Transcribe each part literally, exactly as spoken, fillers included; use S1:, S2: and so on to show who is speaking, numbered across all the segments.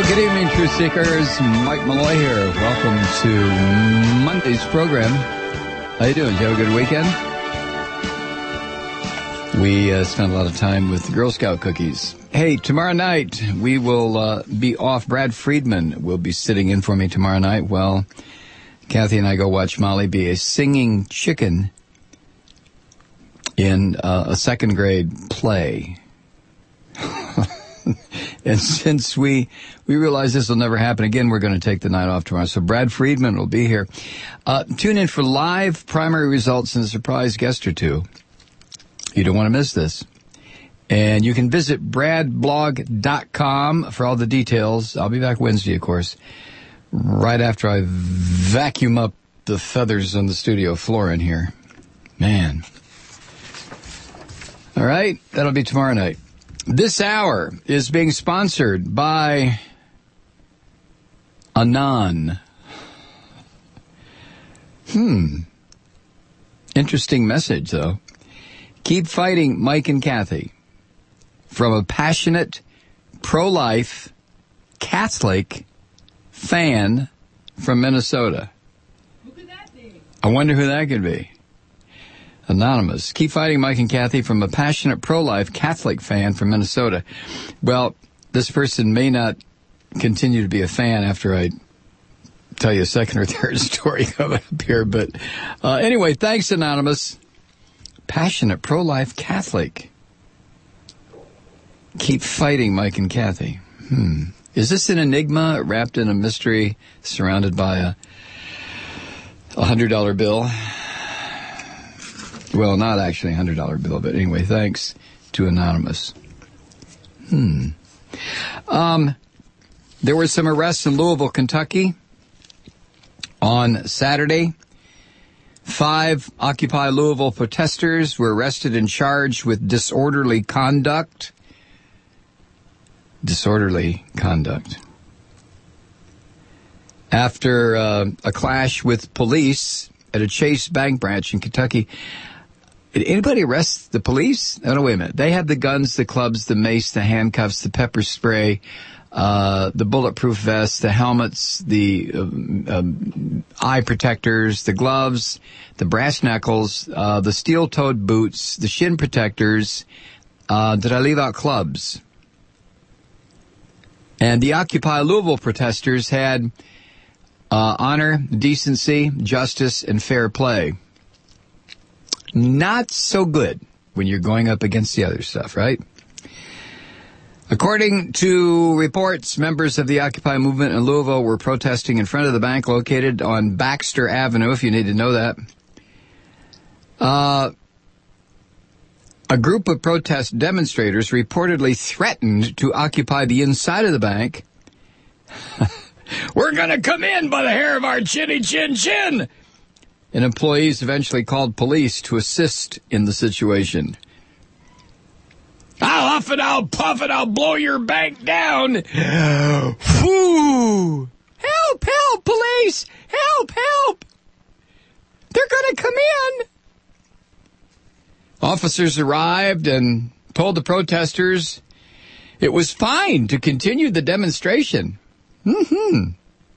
S1: Good evening, Truth Seekers. Mike Malloy here. Welcome to Monday's program. How you doing? Did you have a good weekend? We uh, spent a lot of time with Girl Scout cookies. Hey, tomorrow night we will uh, be off. Brad Friedman will be sitting in for me tomorrow night while Kathy and I go watch Molly be a singing chicken in uh, a second grade play. And since we we realize this will never happen again, we're going to take the night off tomorrow. So Brad Friedman will be here. Uh, tune in for live primary results and a surprise guest or two. You don't want to miss this. And you can visit brad blog dot com for all the details. I'll be back Wednesday, of course, right after I vacuum up the feathers on the studio floor in here. Man. All right, that'll be tomorrow night. This hour is being sponsored by Anon. Hmm. Interesting message, though. Keep fighting, Mike and Kathy. From a passionate, pro-life, Catholic fan from Minnesota.
S2: Who could that be?
S1: I wonder who that could be. Anonymous. Keep fighting, Mike and Kathy, from a passionate pro-life Catholic fan from Minnesota. Well, this person may not continue to be a fan after I tell you a second or third story coming up here. But uh, anyway, thanks, Anonymous. Passionate pro-life Catholic. Keep fighting, Mike and Kathy. Hmm. Is this an enigma wrapped in a mystery surrounded by a a hundred dollar bill? Well, not actually a hundred dollar bill, but anyway, thanks to Anonymous. Hmm. Um, there were some arrests in Louisville, Kentucky on Saturday. Five Occupy Louisville protesters were arrested and charged with disorderly conduct. Disorderly conduct. After uh, a clash with police at a Chase Bank branch in Kentucky. Did anybody arrest the police? Oh, no, wait a minute. They had the guns, the clubs, the mace, the handcuffs, the pepper spray, uh, the bulletproof vests, the helmets, the um, um, eye protectors, the gloves, the brass knuckles, uh, the steel-toed boots, the shin protectors. Uh, did I leave out clubs? And the Occupy Louisville protesters had uh, honor, decency, justice, and fair play. Not so good when you're going up against the other stuff, right? According to reports, members of the Occupy movement in Louisville were protesting in front of the bank located on Baxter Avenue, if you need to know that. Uh, a group of protest demonstrators reportedly threatened to occupy the inside of the bank. We're going to come in by the hair of our chinny chin chin! And employees eventually called police to assist in the situation. I'll huff and I'll puff and I'll blow your bank down. Whew. Help, help, police! Help, help! They're going to come in. Officers arrived and told the protesters it was fine to continue the demonstration. Mm-hmm.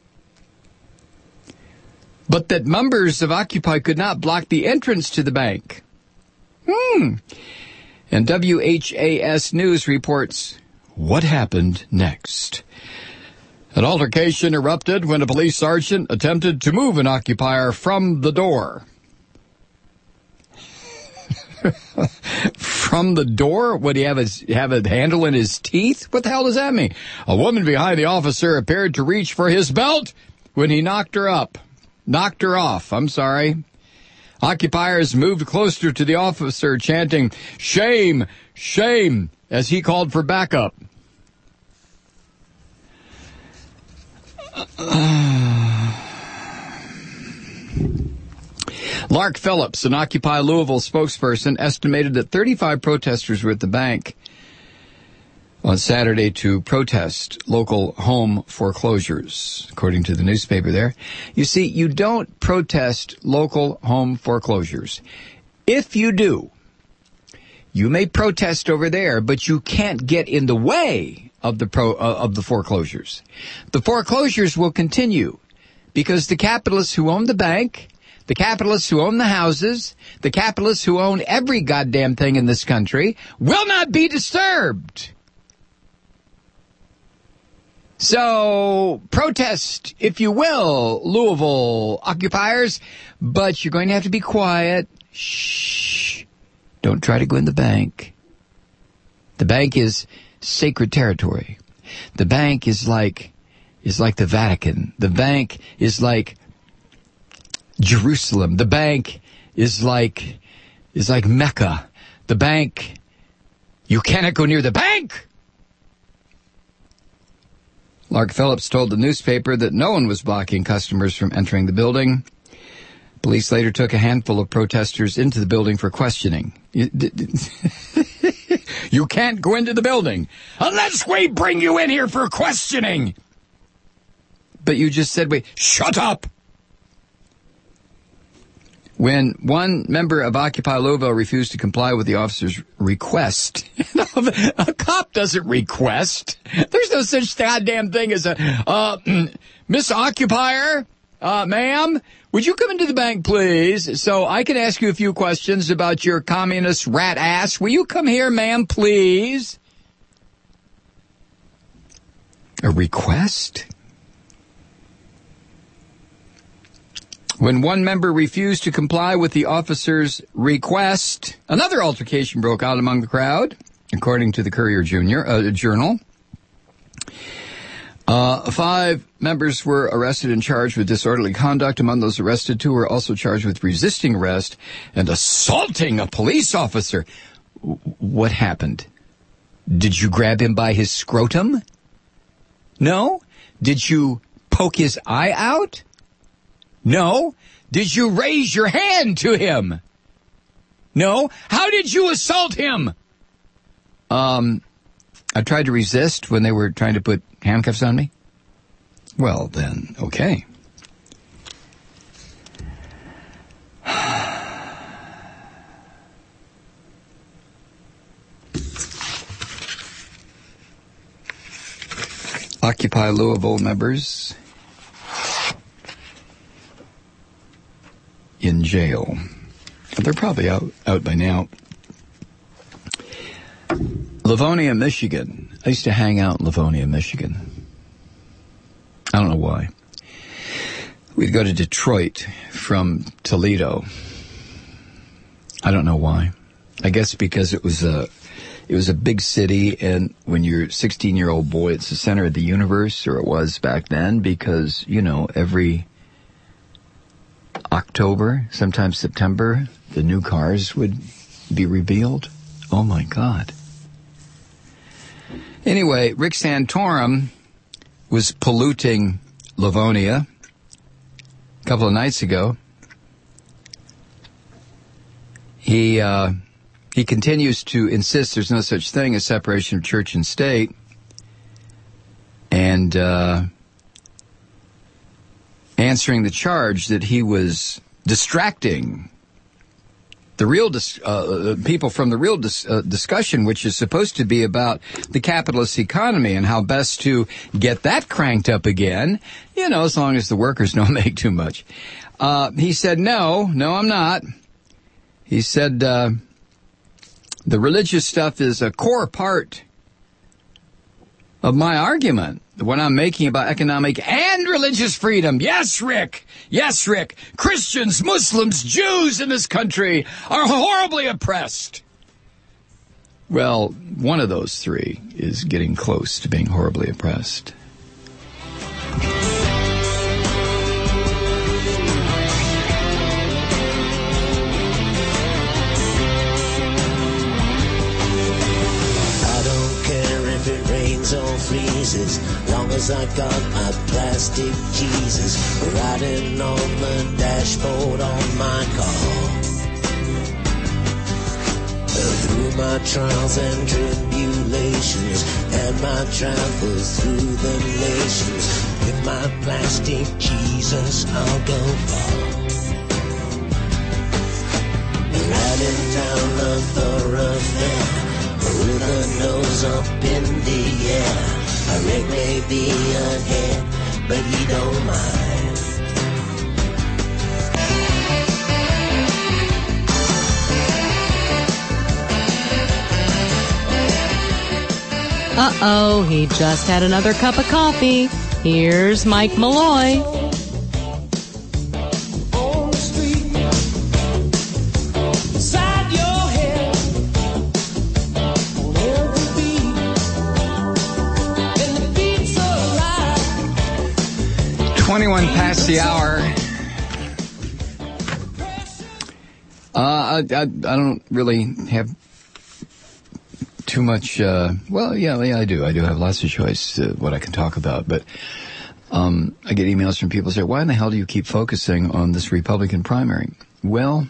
S1: But that members of Occupy could not block the entrance to the bank. Hmm. And W H A S News reports what happened next. An altercation erupted when a police sergeant attempted to move an occupier from the door. From the door? Would he have, his, have a handle in his teeth? What the hell does that mean? A woman behind the officer appeared to reach for his belt when he knocked her up. Knocked her off, I'm sorry. Occupiers moved closer to the officer, chanting, "Shame, shame," as he called for backup. Lark Phillips, an Occupy Louisville spokesperson, estimated that thirty-five protesters were at the bank on Saturday to protest local home foreclosures, according to the newspaper there. You see, you don't protest local home foreclosures. If you do, you may protest over there, but you can't get in the way of the pro, uh, of the foreclosures. The foreclosures will continue because the capitalists who own the bank, the capitalists who own the houses, the capitalists who own every goddamn thing in this country will not be disturbed. So, protest, if you will, Louisville occupiers, but you're going to have to be quiet. Shh. Don't try to go in the bank. The bank is sacred territory. The bank is like, is like the Vatican. The bank is like Jerusalem. The bank is like, is like Mecca. The bank, you cannot go near the bank! Lark Phillips told the newspaper that no one was blocking customers from entering the building. Police later took a handful of protesters into the building for questioning. You, you can't go into the building unless we bring you in here for questioning. But you just said, wait, shut up. When one member of Occupy Louisville refused to comply with the officer's request, a cop doesn't request. There's no such goddamn thing as a, uh, Miss Occupier, uh, ma'am, would you come into the bank, please, so I can ask you a few questions about your communist rat ass? Will you come here, ma'am, please? A request? When one member refused to comply with the officer's request, another altercation broke out among the crowd, according to the Courier Junior uh, Journal. Uh, five members were arrested and charged with disorderly conduct. Among those arrested, two were also charged with resisting arrest and assaulting a police officer. W- what happened? Did you grab him by his scrotum? No? Did you poke his eye out? No. Did you raise your hand to him? No. How did you assault him? Um, I tried to resist when they were trying to put handcuffs on me. Well, then, okay. Occupy Louisville members in jail. They're probably out, out by now. Livonia, Michigan. I used to hang out in Livonia, Michigan. I don't know why. We'd go to Detroit from Toledo. I don't know why. I guess because it was a it was a big city, and when you're a sixteen-year-old boy, it's the center of the universe, or it was back then, because, you know, every October, sometimes September, the new cars would be revealed. Oh, my God. Anyway, Rick Santorum was polluting Livonia a couple of nights ago. He uh, he continues to insist there's no such thing as separation of church and state. And uh, answering the charge that he was distracting the real dis- uh, people from the real dis- uh, discussion, which is supposed to be about the capitalist economy and how best to get that cranked up again, you know, as long as the workers don't make too much. Uh, he said, no, no, I'm not. He said, uh, the religious stuff is a core part of my argument, the one I'm making about economic and religious freedom. Yes, Rick. Yes, Rick. Christians, Muslims, Jews in this country are horribly oppressed. Well, one of those three is getting close to being horribly oppressed.
S3: Or freezes, long as I got my plastic Jesus riding on the dashboard on my car. Through my trials and tribulations and my travels through the nations, with my plastic Jesus I'll go far. Riding down the thoroughfare with a nose arms up in the air. A wreck may be ahead, but he don't mind.
S4: Uh-oh, he just had another cup of coffee. Here's Mike Malloy.
S3: On the street, beside your head, on every beat, and the beats alive.
S1: twenty-one past the hour. Uh, I, I, I don't really have too much, uh, well, yeah, yeah, I do. I do have lots of choice, uh, what I can talk about, but, um, I get emails from people who say, why in the hell do you keep focusing on this Republican primary? Well,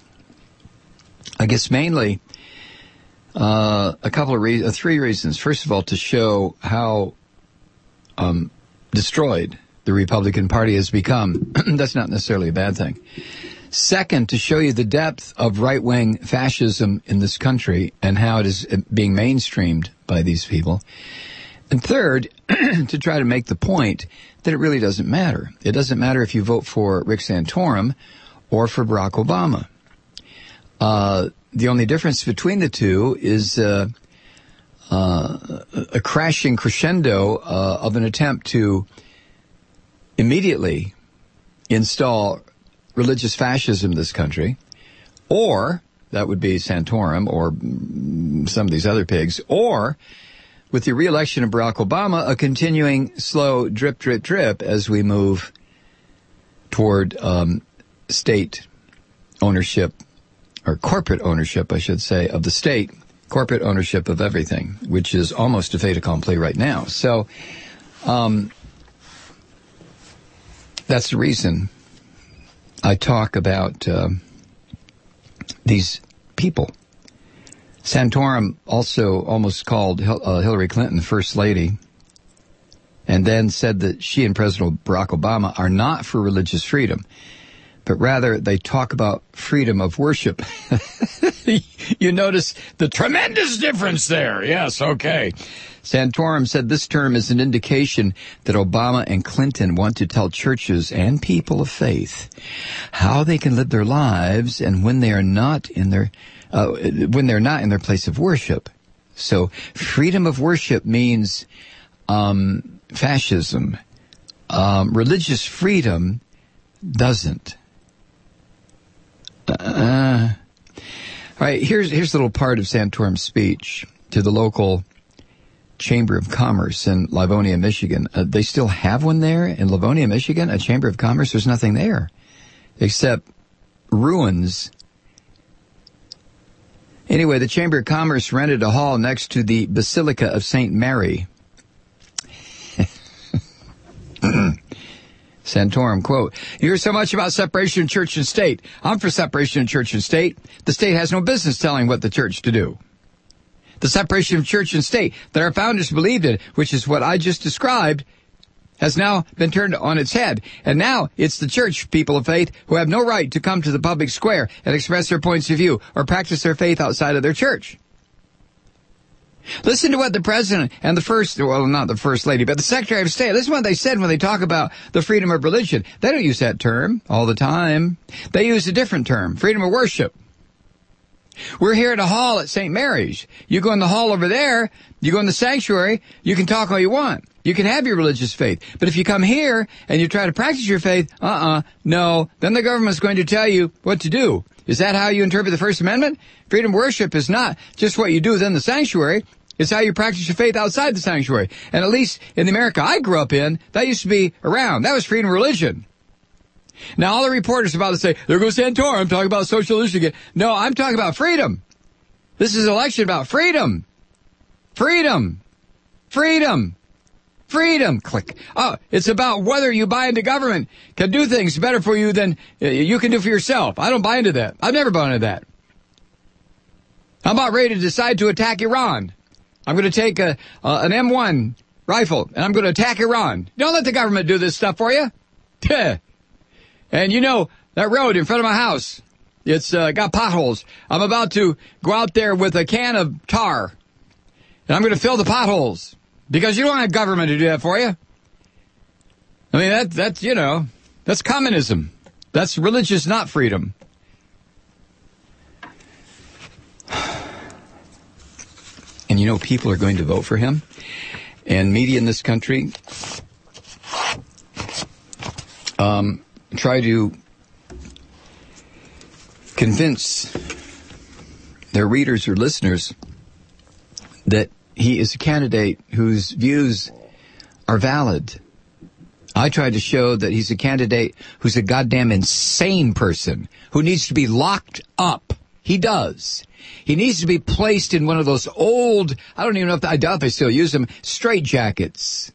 S1: I guess mainly, uh, a couple of reasons, uh, three reasons. First of all, to show how, um, destroyed the Republican Party has become. That's not necessarily a bad thing. Second, to show you the depth of right-wing fascism in this country and how it is being mainstreamed by these people. And third, to try to make the point that it really doesn't matter. It doesn't matter if you vote for Rick Santorum or for Barack Obama. Uh, the only difference between the two is uh, uh, a crashing crescendo uh, of an attempt to immediately install religious fascism in this country, or that would be Santorum or some of these other pigs, or with the re-election of Barack Obama, a continuing slow drip, drip, drip as we move toward um, state ownership, or corporate ownership, I should say, of the state, corporate ownership of everything, which is almost a fait accompli right now. So um, that's the reason I talk about uh, these people. Santorum also almost called Hil- uh, Hillary Clinton First Lady, and then said that she and President Barack Obama are not for religious freedom, but rather they talk about freedom of worship. You notice the tremendous difference there. Yes, okay. Santorum said this term is an indication that Obama and Clinton want to tell churches and people of faith how they can live their lives and when they are not in their uh, when they're not in their place of worship. So freedom of worship means um, fascism. Um, religious freedom doesn't. Uh, all right, here's here's a little part of Santorum's speech to the local Chamber of Commerce in Livonia, Michigan. Uh, they still have one there in Livonia, Michigan, a Chamber of Commerce. There's nothing there except ruins. Anyway, the Chamber of Commerce rented a hall next to the Basilica of Saint Mary. Santorum, quote, you hear so much about separation of church and state. I'm for separation of church and state. The state has no business telling what the church to do. The separation of church and state that our founders believed in, which is what I just described, has now been turned on its head. And now it's the church, people of faith, who have no right to come to the public square and express their points of view or practice their faith outside of their church. Listen to what the president and the first, well, not the first lady, but the secretary of state, listen to what they said when they talk about the freedom of religion. They don't use that term all the time. They use a different term, freedom of worship. We're here at a hall at Saint Mary's. You go in the hall over there, you go in the sanctuary, you can talk all you want. You can have your religious faith. But if you come here and you try to practice your faith, uh-uh, no, then the government's going to tell you what to do. Is that how you interpret the First Amendment? Freedom of worship is not just what you do within the sanctuary. It's how you practice your faith outside the sanctuary. And at least in the America I grew up in, that used to be around. That was freedom of religion. Now, all the reporters are about to say, there goes Santorum, talking about socialism again. No, I'm talking about freedom. This is an election about freedom. Freedom. Freedom. Freedom. Click. Oh, it's about whether you buy into government can do things better for you than you can do for yourself. I don't buy into that. I've never bought into that. I'm about ready to decide to attack Iran. I'm going to take a, uh, an M one rifle, and I'm going to attack Iran. Don't let the government do this stuff for you. And you know, that road in front of my house, it's uh, got potholes. I'm about to go out there with a can of tar And I'm going to fill the potholes. Because you don't have government to do that for you. I mean, that, that's, you know, that's communism. That's religious, not freedom. And you know, people are going to vote for him. And media in this country um, try to convince their readers or listeners that he is a candidate whose views are valid. I tried to show that he's a candidate who's a goddamn insane person who needs to be locked up. He does. He needs to be placed in one of those old, I don't even know if, I doubt they still use them, straitjackets.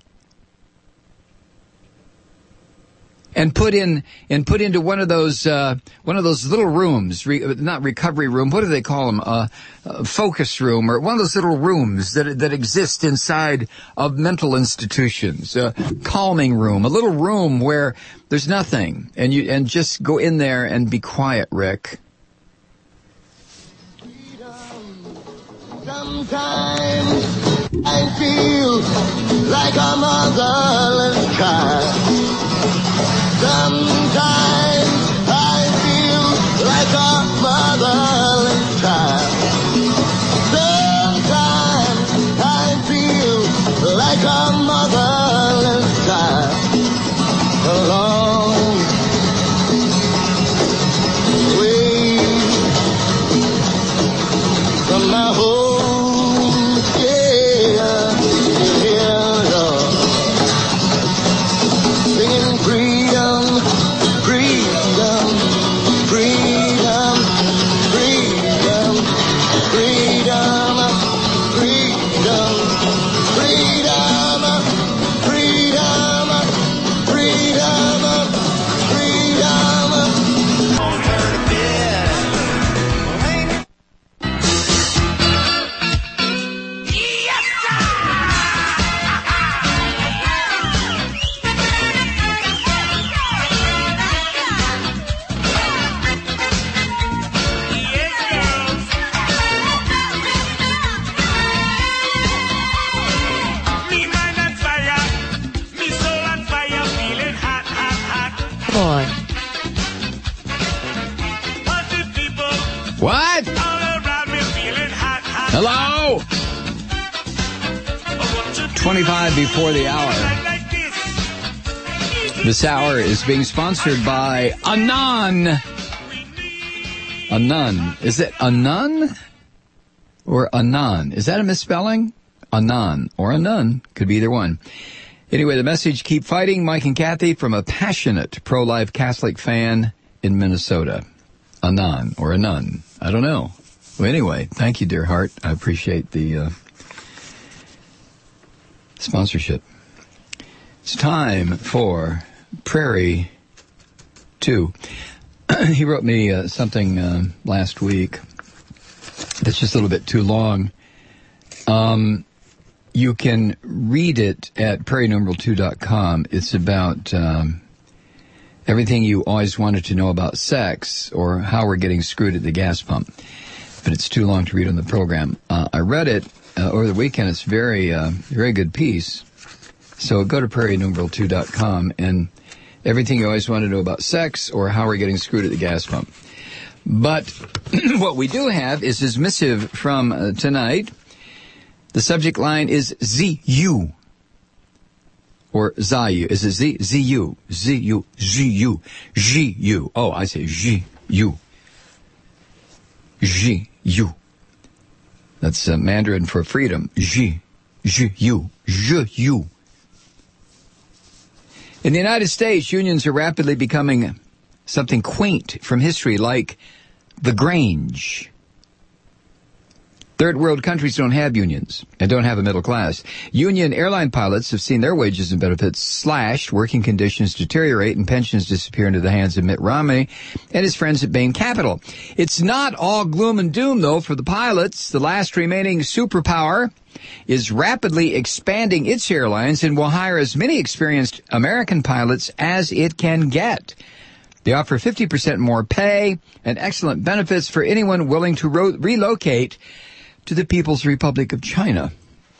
S1: And put in, and put into one of those, uh, one of those little rooms, re, not recovery room, what do they call them? Uh, uh, focus room, or one of those little rooms that, that exist inside of mental institutions. Uh, calming room, a little room where there's nothing. And you, and just go in there and be quiet, Rick.
S3: Sometimes I feel like a motherless child. Sometimes I feel like a motherless child. Sometimes I feel like a motherless child. Alone way from my home.
S1: What? Hello? twenty-five before the hour. This hour is being sponsored by a nun. A nun. Is it a nun? Or a nun? Is that a misspelling? A nun. Or a nun. Could be either one. Anyway, the message, keep fighting, Mike and Kathy, from a passionate pro-life Catholic fan in Minnesota. A nun. Or a nun. I don't know. Well, anyway, thank you, dear heart. I appreciate the uh, sponsorship. It's time for Prairie two. He wrote me uh, something uh, last week that's just a little bit too long. Um, you can read it at prairie numeral two dot com. It's about um, everything you always wanted to know about sex, or how we're getting screwed at the gas pump. But it's too long to read on the program. Uh, I read it uh, over the weekend. It's very, uh, very good piece. So go to prairie numeral two dot com and everything you always want to know about sex, or how we're getting screwed at the gas pump. But what we do have is his missive from uh, tonight. The subject line is Z U. Or Zayu. Is it Z? Z U. Z U. Z U. G U. Oh, I say G U. G U. That's uh, Mandarin for freedom. G. G U. G U. In the United States, unions are rapidly becoming something quaint from history, like the Grange. Third world countries don't have unions and don't have a middle class. Union airline pilots have seen their wages and benefits slashed, working conditions deteriorate, and pensions disappear into the hands of Mitt Romney and his friends at Bain Capital. It's not all gloom and doom, though, for the pilots. The last remaining superpower is rapidly expanding its airlines and will hire as many experienced American pilots as it can get. They offer fifty percent more pay and excellent benefits for anyone willing to ro- relocate to the People's Republic of China.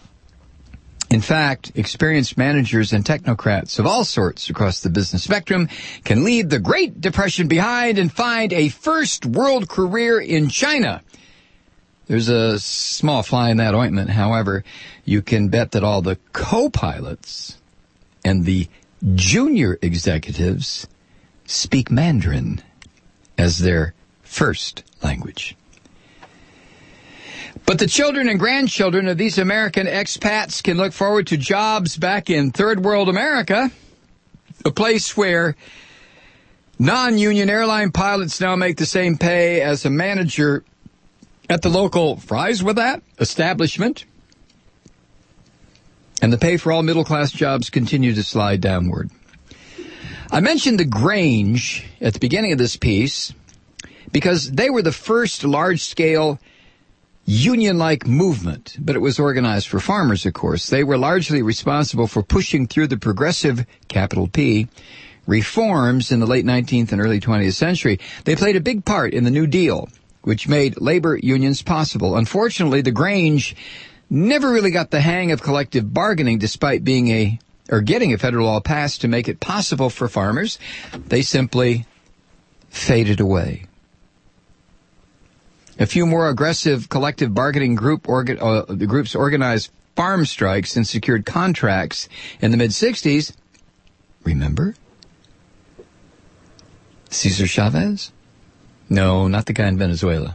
S1: In fact, experienced managers and technocrats of all sorts across the business spectrum can leave the Great Depression behind and find a first world career in China. There's a small fly in that ointment. However, you can bet that all the co-pilots and the junior executives speak Mandarin as their first language. But the children and grandchildren of these American expats can look forward to jobs back in third world America, a place where non-union airline pilots now make the same pay as a manager at the local fries with that establishment. And the pay for all middle-class jobs continue to slide downward. I mentioned the Grange at the beginning of this piece because they were the first large-scale union-like movement, but it was organized for farmers, of course. They were largely responsible for pushing through the progressive, capital P, reforms in the late nineteenth and early twentieth century. They played a big part in the New Deal, which made labor unions possible. Unfortunately, the Grange never really got the hang of collective bargaining despite being a, or getting a federal law passed to make it possible for farmers. They simply faded away. A few more aggressive collective bargaining group orga, uh, the groups organized farm strikes and secured contracts in the mid-sixties. Remember? Cesar Chavez? No, not the guy in Venezuela.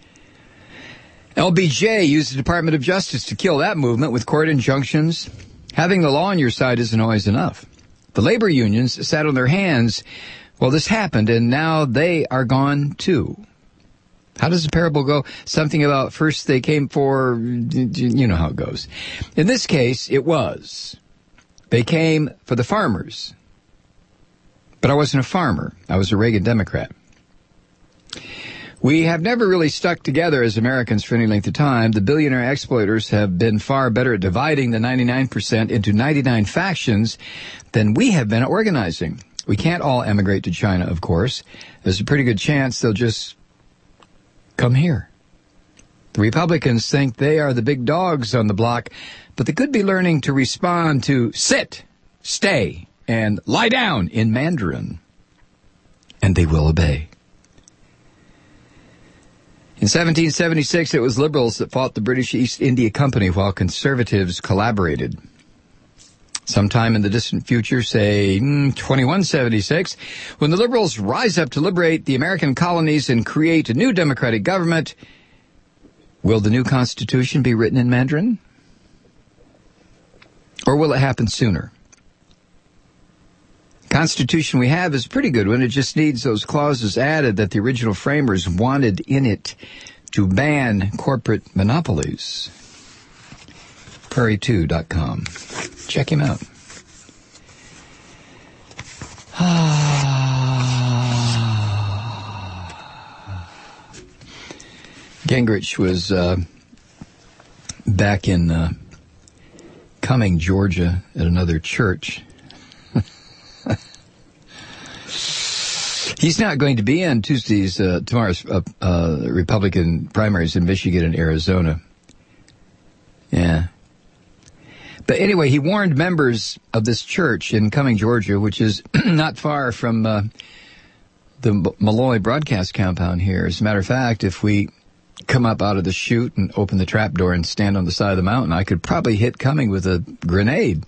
S1: L B J used the Department of Justice to kill that movement with court injunctions. Having the law on your side isn't always enough. The labor unions sat on their hands while this happened, and now they are gone too. How does the parable go? Something about first they came for, you know how it goes. In this case, it was. They came for the farmers. But I wasn't a farmer. I was a Reagan Democrat. We have never really stuck together as Americans for any length of time. The billionaire exploiters have been far better at dividing the ninety-nine percent into ninety-nine factions than we have been at organizing. We can't all emigrate to China, of course. There's a pretty good chance they'll just come here. The Republicans think they are the big dogs on the block, but they could be learning to respond to sit, stay, and lie down in Mandarin. And they will obey. In seventeen seventy-six, it was liberals that fought the British East India Company while conservatives collaborated. Sometime in the distant future, say mm, twenty-one seventy-six, when the liberals rise up to liberate the American colonies and create a new democratic government, will the new Constitution be written in Mandarin? Or will it happen sooner? The Constitution we have is a pretty good one. It just needs those clauses added that the original framers wanted in it to ban corporate monopolies. prairie two dot com. Check him out. Gingrich was uh, back in uh, Cumming, Georgia, at another church. He's not going to be in Tuesday's, uh, tomorrow's uh, uh, Republican primaries in Michigan and Arizona. Yeah. But anyway, he warned members of this church in Cumming, Georgia, which is not far from uh, the Malloy broadcast compound here. As a matter of fact, if we come up out of the chute and open the trapdoor and stand on the side of the mountain, I could probably hit Cumming with a grenade.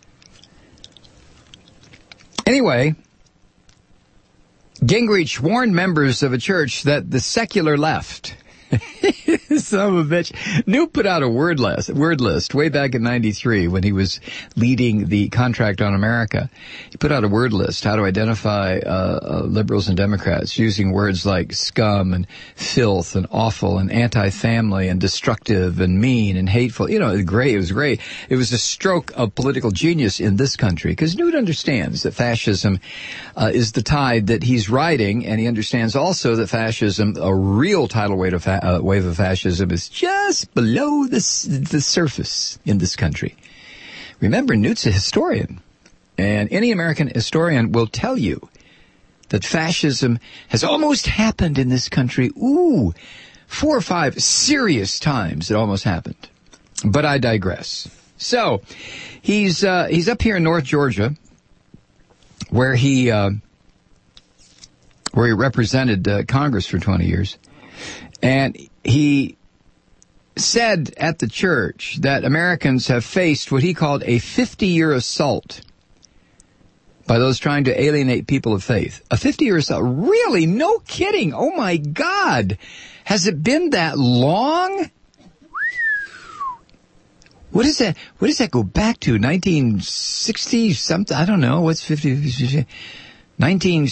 S1: Anyway, Gingrich warned members of a church that the secular left, son of a bitch, Newt put out a word list, word list way back in ninety-three when he was leading the Contract on America. He put out a word list, how to identify uh, uh, liberals and Democrats, using words like scum and filth and awful and anti-family and destructive and mean and hateful. You know, it was great. It was great. It was a stroke of political genius in this country, because Newt understands that fascism uh, is the tide that he's riding, and he understands also that fascism, a real tidal wave of, fa- uh, wave of fascism, is just below the, the surface in this country. Remember, Newt's a historian, and any American historian will tell you that fascism has almost happened in this country. Ooh, four or five serious times it almost happened. But I digress. So, he's uh, he's up here in North Georgia, where he uh, where he represented uh, Congress for twenty years, and he said at the church that Americans have faced what he called a fifty-year assault by those trying to alienate people of faith. A fifty-year assault? Really? No kidding. Oh, my God. Has it been that long? What is that? What does that go back to? nineteen sixty something? I don't know. What's fifty? nineteen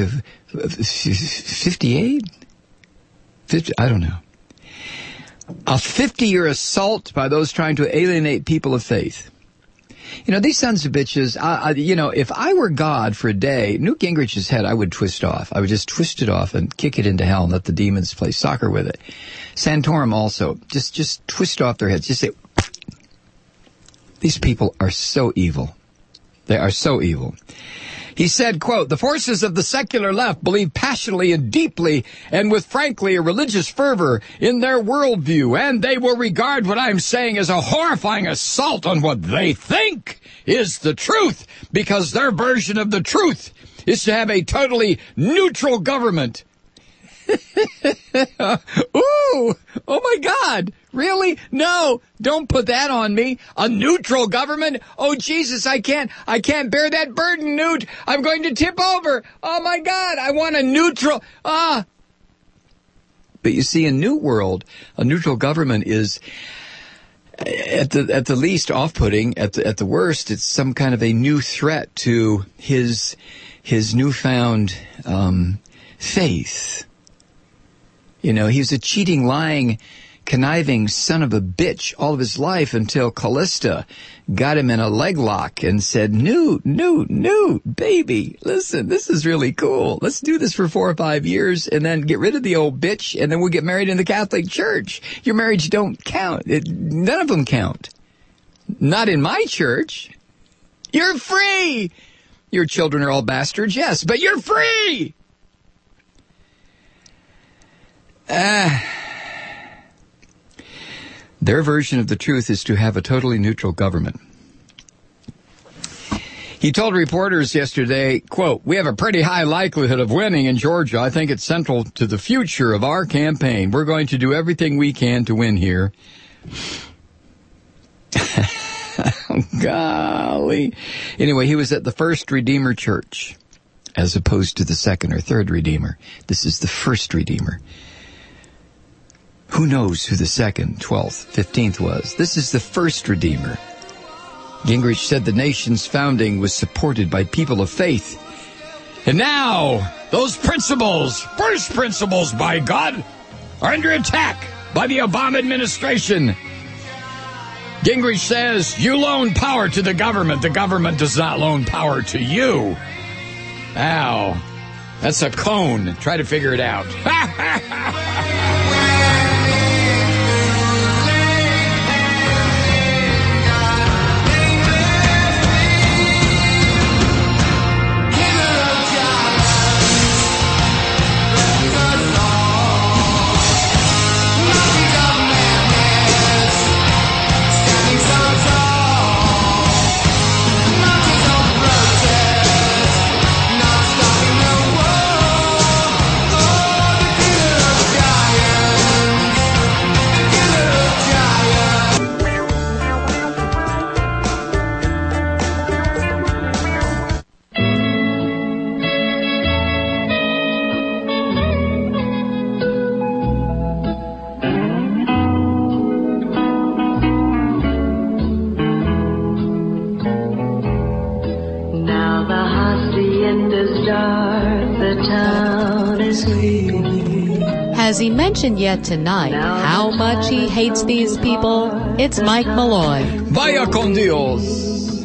S1: fifty-eight? fifty, I don't know. A fifty-year assault by those trying to alienate people of faith. You know, these sons of bitches, I, I, you know, if I were God for a day, Newt Gingrich's head, I would twist off. I would just twist it off and kick it into hell and let the demons play soccer with it. Santorum also. Just, just twist off their heads. Just say, these people are so evil. They are so evil. He said, quote, the forces of the secular left believe passionately and deeply and with, frankly, a religious fervor in their worldview, and they will regard what I'm saying as a horrifying assault on what they think is the truth, because their version of the truth is to have a totally neutral government. Ooh, oh my God, really? No, don't put that on me. A neutral government? Oh Jesus, I can't, I can't bear that burden, Newt. I'm going to tip over. Oh my God, I want a neutral, ah. But you see, in New World, a neutral government is, at the, at the least off-putting, at the, at the worst, it's some kind of a new threat to his, his newfound, um, faith. You know, he was a cheating, lying, conniving son of a bitch all of his life until Callista got him in a leg lock and said, Newt, Newt, Newt, baby, listen, this is really cool. Let's do this for four or five years and then get rid of the old bitch and then we'll get married in the Catholic Church. Your marriage don't count. It, none of them count. Not in my church. You're free. Your children are all bastards, yes, but you're free. Ah. Their version of the truth is to have a totally neutral government. He told reporters yesterday, quote, we have a pretty high likelihood of winning in Georgia. I think it's central to the future of our campaign. We're going to do everything we can to win here. Golly. Anyway, he was at the First Redeemer Church as opposed to the Second or Third Redeemer. This is the First Redeemer. Who knows who the second, twelfth, fifteenth was? This is the First Redeemer. Gingrich said the nation's founding was supported by people of faith. And now, those principles, first principles, by God, are under attack by the Obama administration. Gingrich says, you loan power to the government. The government does not loan power to you. Ow. That's a cone. Try to figure it out.
S4: Has he mentioned yet tonight how much he hates these people? It's Mike Malloy.
S1: Vaya con Dios.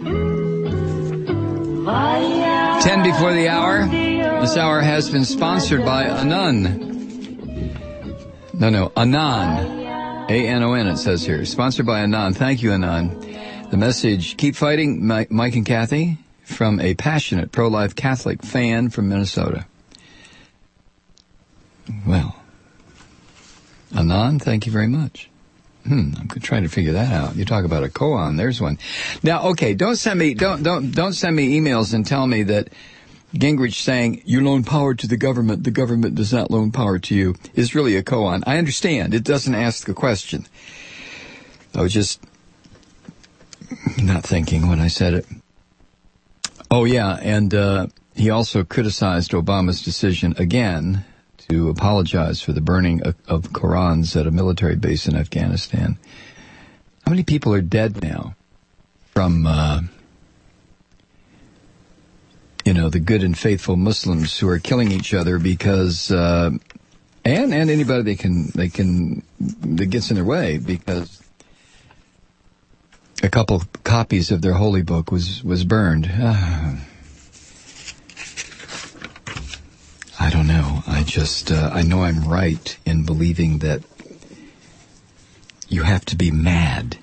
S1: Ten before the hour. This hour has been sponsored by Anon. No, no, Anon. A N O N it says here. Sponsored by Anon. Thank you, Anon. The message, keep fighting, Mike, Mike and Kathy, from a passionate pro-life Catholic fan from Minnesota. Well, Anon, thank you very much. Hmm, I'm trying to figure that out. You talk about a koan. There's one. Now, okay, don't send me don't don't don't send me emails and tell me that Gingrich saying you loan power to the government, the government does not loan power to you, is really a koan. I understand. It doesn't ask a question. I was just not thinking when I said it. Oh, yeah, and uh, he also criticized Obama's decision again to apologize for the burning of, of Korans at a military base in Afghanistan. How many people are dead now from, uh, you know, the good and faithful Muslims who are killing each other because, uh, and and anybody they can they can that gets in their way because a couple copies of their holy book was was burned. Uh, I don't know. I just, uh, I know I'm right in believing that you have to be mad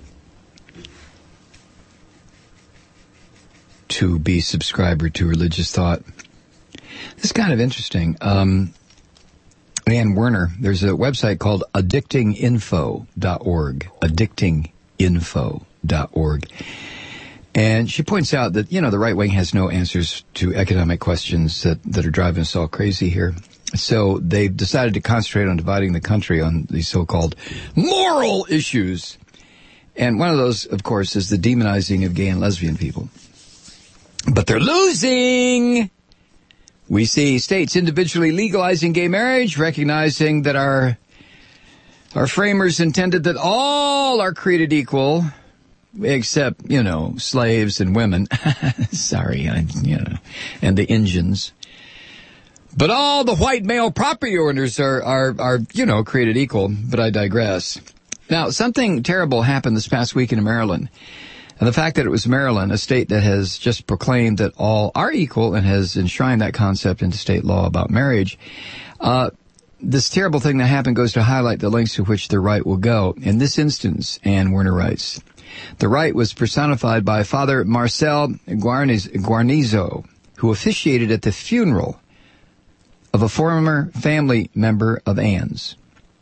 S1: to be subscriber to religious thought. It's kind of interesting. Um, Ann Werner, there's a website called addicting info dot org, addicting info dot org. And she points out that, you know, the right wing has no answers to economic questions that, that are driving us all crazy here. So they've decided to concentrate on dividing the country on these so-called moral issues. And one of those, of course, is the demonizing of gay and lesbian people. But they're losing! We see states individually legalizing gay marriage, recognizing that our, our framers intended that all are created equal, except, you know, slaves and women. Sorry, I, you know, and the Indians. But all the white male property owners are, are, are, you know, created equal. But I digress. Now, something terrible happened this past week in Maryland. And the fact that it was Maryland, a state that has just proclaimed that all are equal and has enshrined that concept into state law about marriage, uh, this terrible thing that happened goes to highlight the lengths to which the right will go. In this instance, Ann Werner writes, the right was personified by Father Marcel Guarniz- Guarnizo, who officiated at the funeral of a former family member of Ann's.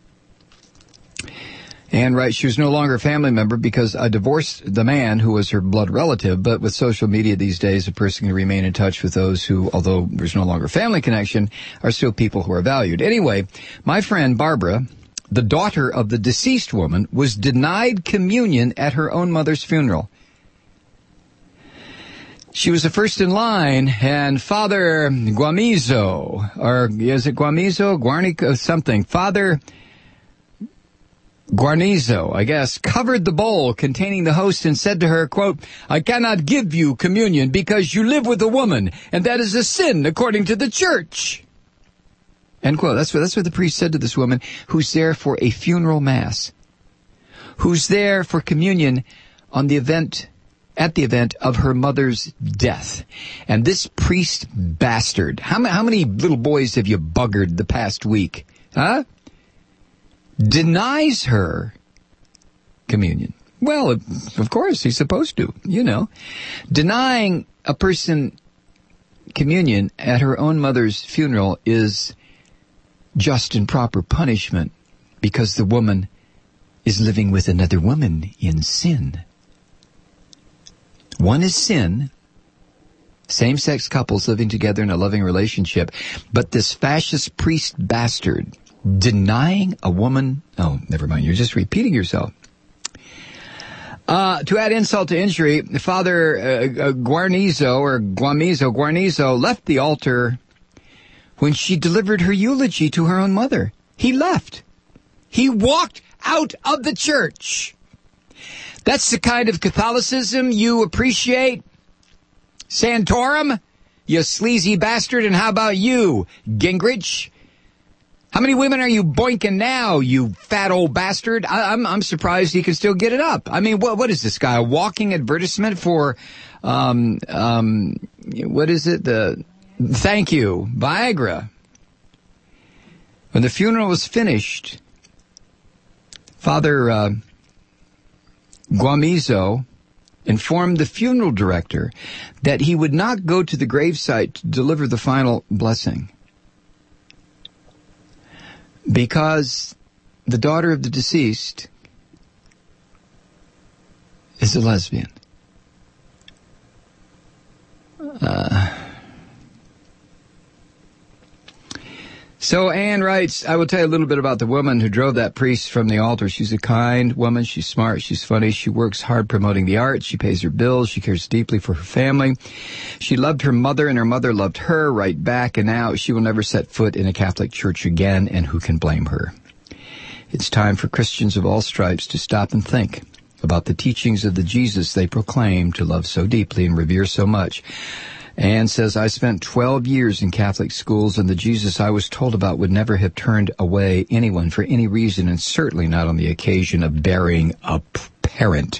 S1: Ann writes, she was no longer a family member because I divorced the man who was her blood relative, but with social media these days, a person can remain in touch with those who, although there's no longer a family connection, are still people who are valued. Anyway, my friend Barbara, the daughter of the deceased woman, was denied communion at her own mother's funeral. She was the first in line, and Father Guamizo, or is it Guamizo? Guarnico, something. Father Guarnizo, I guess, covered the bowl containing the host and said to her, quote, I cannot give you communion because you live with a woman, and that is a sin according to the church. End quote. That's what, that's what the priest said to this woman who's there for a funeral mass, who's there for communion on the event, at the event of her mother's death. And this priest bastard, how, how many little boys have you buggered the past week? Huh? Denies her communion. Well, of course, he's supposed to, you know. Denying a person communion at her own mother's funeral is just and proper punishment because the woman is living with another woman in sin. One is sin, same-sex couples living together in a loving relationship, but this fascist priest bastard denying a woman, oh, never mind, you're just repeating yourself. Uh, to add insult to injury, Father uh, uh, Guarnizo, or Guamizo, Guarnizo left the altar when she delivered her eulogy to her own mother. He left. He walked out of the church. That's the kind of Catholicism you appreciate? Santorum? You sleazy bastard. And how about you, Gingrich? How many women are you boinking now, you fat old bastard? I, I'm I'm surprised he can still get it up. I mean, what what is this guy? A walking advertisement for, um, um, what is it? The thank you, Viagra. When the funeral was finished, Father uh, Guamizo informed the funeral director that he would not go to the gravesite to deliver the final blessing, because the daughter of the deceased is a lesbian. Uh, so Anne writes, I will tell you a little bit about the woman who drove that priest from the altar. She's a kind woman. She's smart. She's funny. She works hard promoting the arts. She pays her bills. She cares deeply for her family. She loved her mother, and her mother loved her right back. And now she will never set foot in a Catholic church again, and who can blame her? It's time for Christians of all stripes to stop and think about the teachings of the Jesus they proclaim to love so deeply and revere so much. Anne says, I spent twelve years in Catholic schools, and the Jesus I was told about would never have turned away anyone for any reason, and certainly not on the occasion of burying a parent.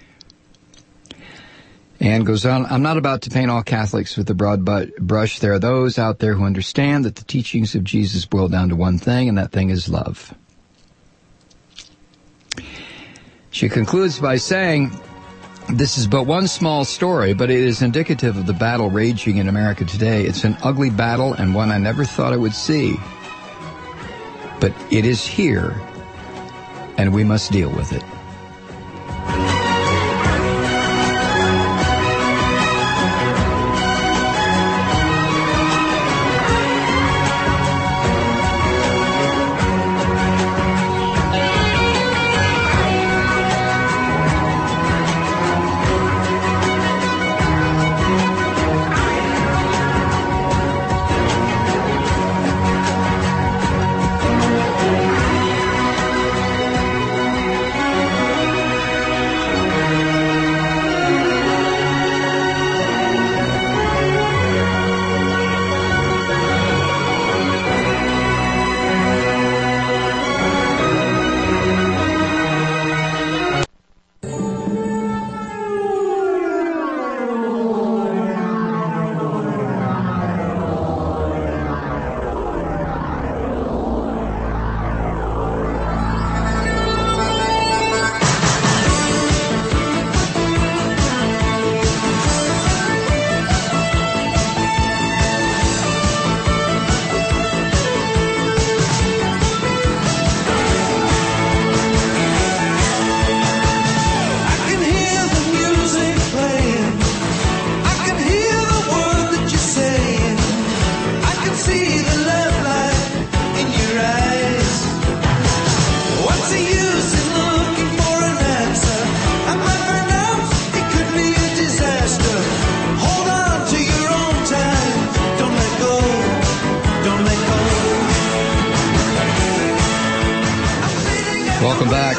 S1: Anne goes on, I'm not about to paint all Catholics with a broad brush. There are those out there who understand that the teachings of Jesus boil down to one thing, and that thing is love. She concludes by saying, this is but one small story, but it is indicative of the battle raging in America today. It's an ugly battle and one I never thought I would see. But it is here, and we must deal with it. Welcome back.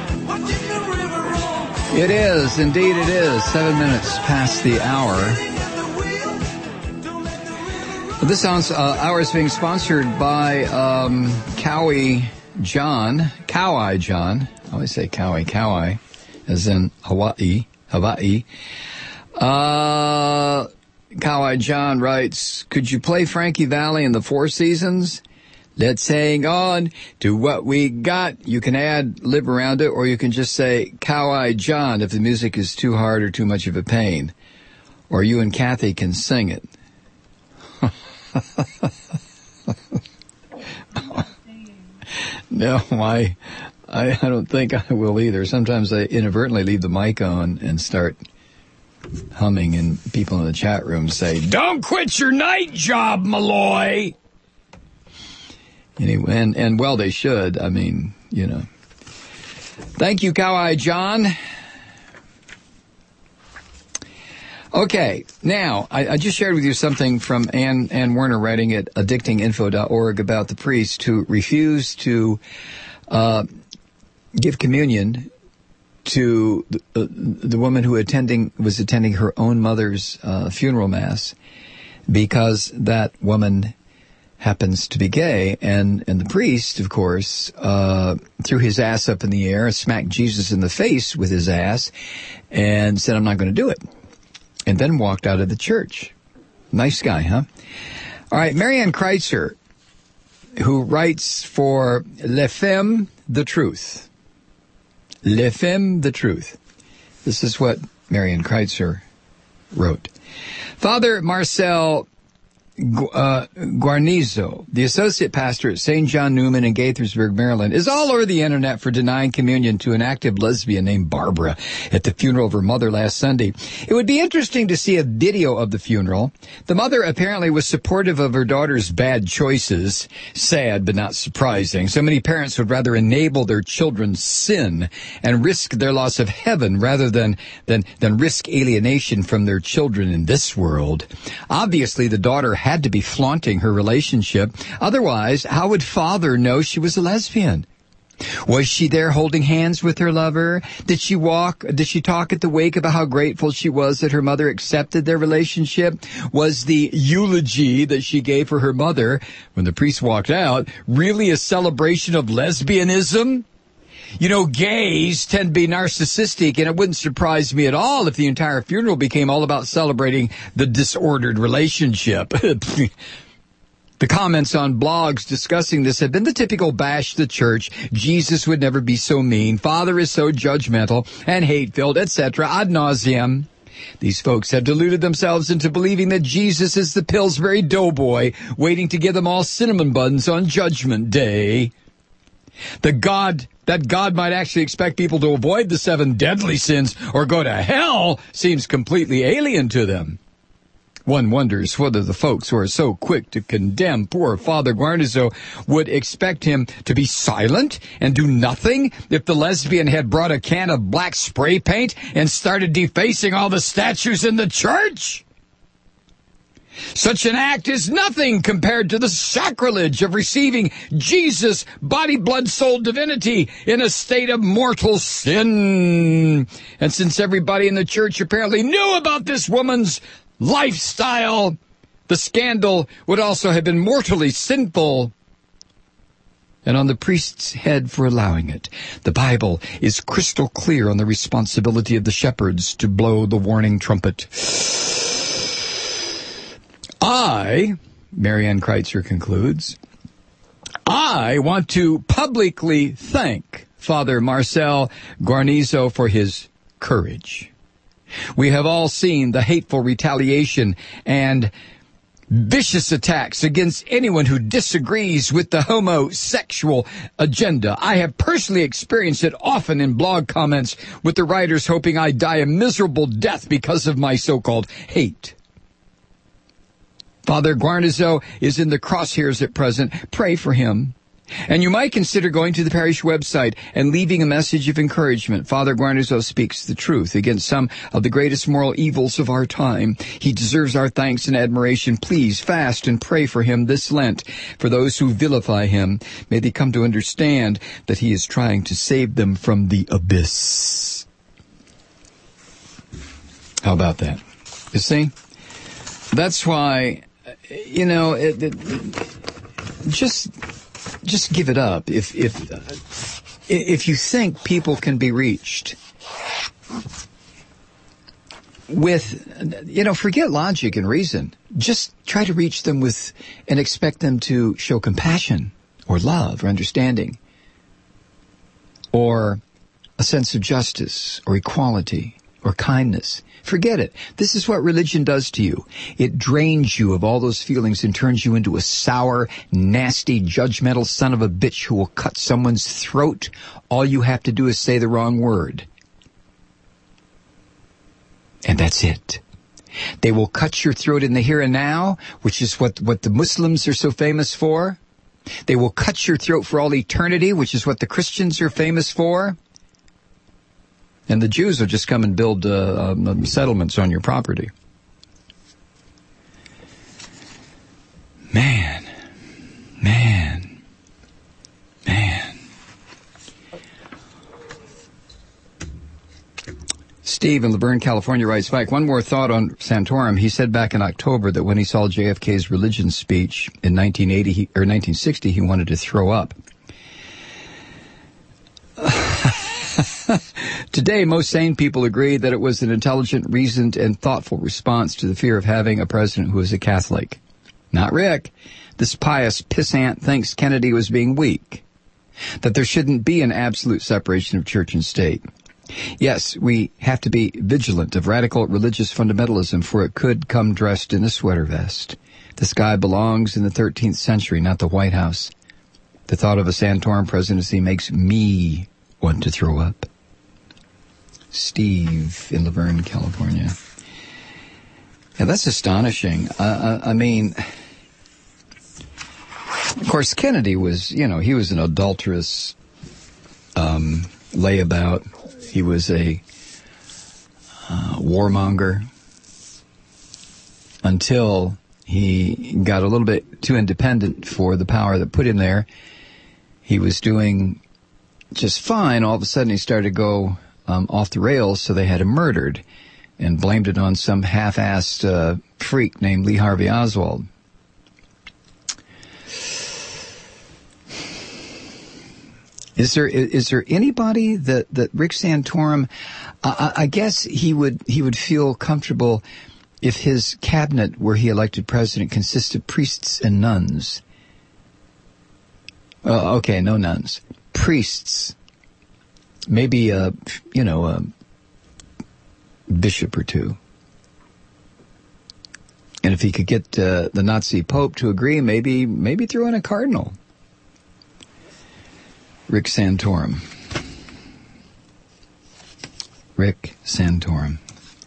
S1: It is, indeed it is, seven minutes past the hour. This sounds, uh, hour is being sponsored by um, Kauai John, Kauai John. I always say Kauai, Kauai, as in Hawaii, Hawaii. Uh, Kauai John writes, could you play Frankie Valli in the Four Seasons? Let's hang on to what we got. You can add lib around it, or you can just say Kauai John if the music is too hard or too much of a pain. Or you and Kathy can sing it. No, I, I, I don't think I will either. Sometimes I inadvertently leave the mic on and start humming, and people in the chat room say, "Don't quit your night job, Malloy." Anyway, and, and well, they should. I mean, you know. Thank you, Kauai John. Okay, now, I, I just shared with you something from Ann, Ann Werner writing at addicting info dot org about the priest who refused to uh, give communion to the, uh, the woman who attending was attending her own mother's uh, funeral mass because that woman happens to be gay, and, and the priest, of course, uh, threw his ass up in the air, smacked Jesus in the face with his ass, and said, I'm not going to do it. And then walked out of the church. Nice guy, huh? All right, Marianne Kreitzer, who writes for Le Femme, The Truth. Le Femme, The Truth. This is what Marianne Kreitzer wrote. Father Marcel uh, Guarnizo, the associate pastor at Saint John Newman in Gaithersburg, Maryland, is all over the internet for denying communion to an active lesbian named Barbara at the funeral of her mother last Sunday. It would be interesting to see a video of the funeral. The mother apparently was supportive of her daughter's bad choices. Sad, but not surprising. So many parents would rather enable their children's sin and risk their loss of heaven rather than, than, than risk alienation from their children in this world. Obviously, the daughter had to be flaunting her relationship. Otherwise, how would father know she was a lesbian? Was she there holding hands with her lover? Did she walk, did she talk at the wake about how grateful she was that her mother accepted their relationship? Was the eulogy that she gave for her mother when the priest walked out really a celebration of lesbianism? You know, gays tend to be narcissistic, and it wouldn't surprise me at all if the entire funeral became all about celebrating the disordered relationship. The comments on blogs discussing this have been the typical bash the church. Jesus would never be so mean. Father is so judgmental and hate-filled, et cetera, ad nauseum. These folks have deluded themselves into believing that Jesus is the Pillsbury Doughboy waiting to give them all cinnamon buns on Judgment Day. The God, that God might actually expect people to avoid the seven deadly sins or go to hell seems completely alien to them. One wonders whether the folks who are so quick to condemn poor Father Guarnizo would expect him to be silent and do nothing if the lesbian had brought a can of black spray paint and started defacing all the statues in the church. Such an act is nothing compared to the sacrilege of receiving Jesus' body, blood, soul, divinity in a state of mortal sin. And since everybody in the church apparently knew about this woman's lifestyle, the scandal would also have been mortally sinful and on the priest's head for allowing it. The Bible is crystal clear on the responsibility of the shepherds to blow the warning trumpet. I, Marianne Kreitzer concludes, I want to publicly thank Father Marcel Guarnizo for his courage. We have all seen the hateful retaliation and vicious attacks against anyone who disagrees with the homosexual agenda. I have personally experienced it often in blog comments with the writers hoping I die a miserable death because of my so-called hate. Father Guarnizo is in the crosshairs at present. Pray for him. And you might consider going to the parish website and leaving a message of encouragement. Father Guarnizo speaks the truth against some of the greatest moral evils of our time. He deserves our thanks and admiration. Please fast and pray for him this Lent. For those who vilify him, may they come to understand that he is trying to save them from the abyss. How about that? You see? That's why, you know, it, it, just... Just give it up. If if uh, if you think people can be reached with, you know, forget logic and reason. Just try to reach them with and expect them to show compassion or love or understanding or a sense of justice or equality or kindness. Forget it. This is what religion does to you. It drains you of all those feelings and turns you into a sour, nasty, judgmental son of a bitch who will cut someone's throat. All you have to do is say the wrong word. And that's it. They will cut your throat in the here and now, which is what, what the Muslims are so famous for. They will cut your throat for all eternity, which is what the Christians are famous for. And the Jews will just come and build uh, um, settlements on your property. Man, man, man. Steve in Laverne, California writes, Mike, one more thought on Santorum. He said back in October that when he saw J F K's religion speech in nineteen eighty he, or nineteen sixty, he wanted to throw up. Today, most sane people agree that it was an intelligent, reasoned, and thoughtful response to the fear of having a president who is a Catholic. Not Rick. This pious pissant thinks Kennedy was being weak, that there shouldn't be an absolute separation of church and state. Yes, we have to be vigilant of radical religious fundamentalism, for it could come dressed in a sweater vest. This guy belongs in the thirteenth century, not the White House. The thought of a Santorum presidency makes me want to throw up. Steve in Laverne, California. Yeah, that's astonishing. Uh, I, I mean, of course, Kennedy was, you know, he was an adulterous um, layabout. He was a uh, warmonger until he got a little bit too independent for the power that put him there. He was doing just fine. All of a sudden, he started to go um, off the rails, so they had him murdered and blamed it on some half-assed uh, freak named Lee Harvey Oswald. Is there is there anybody that, that Rick Santorum? Uh, I guess he would he would feel comfortable if his cabinet, where he elected president, consists of priests and nuns. Uh, okay, no nuns, priests. Maybe a you know a bishop or two. And if he could get uh, the Nazi Pope to agree, maybe maybe throw in a cardinal. Rick Santorum. Rick Santorum.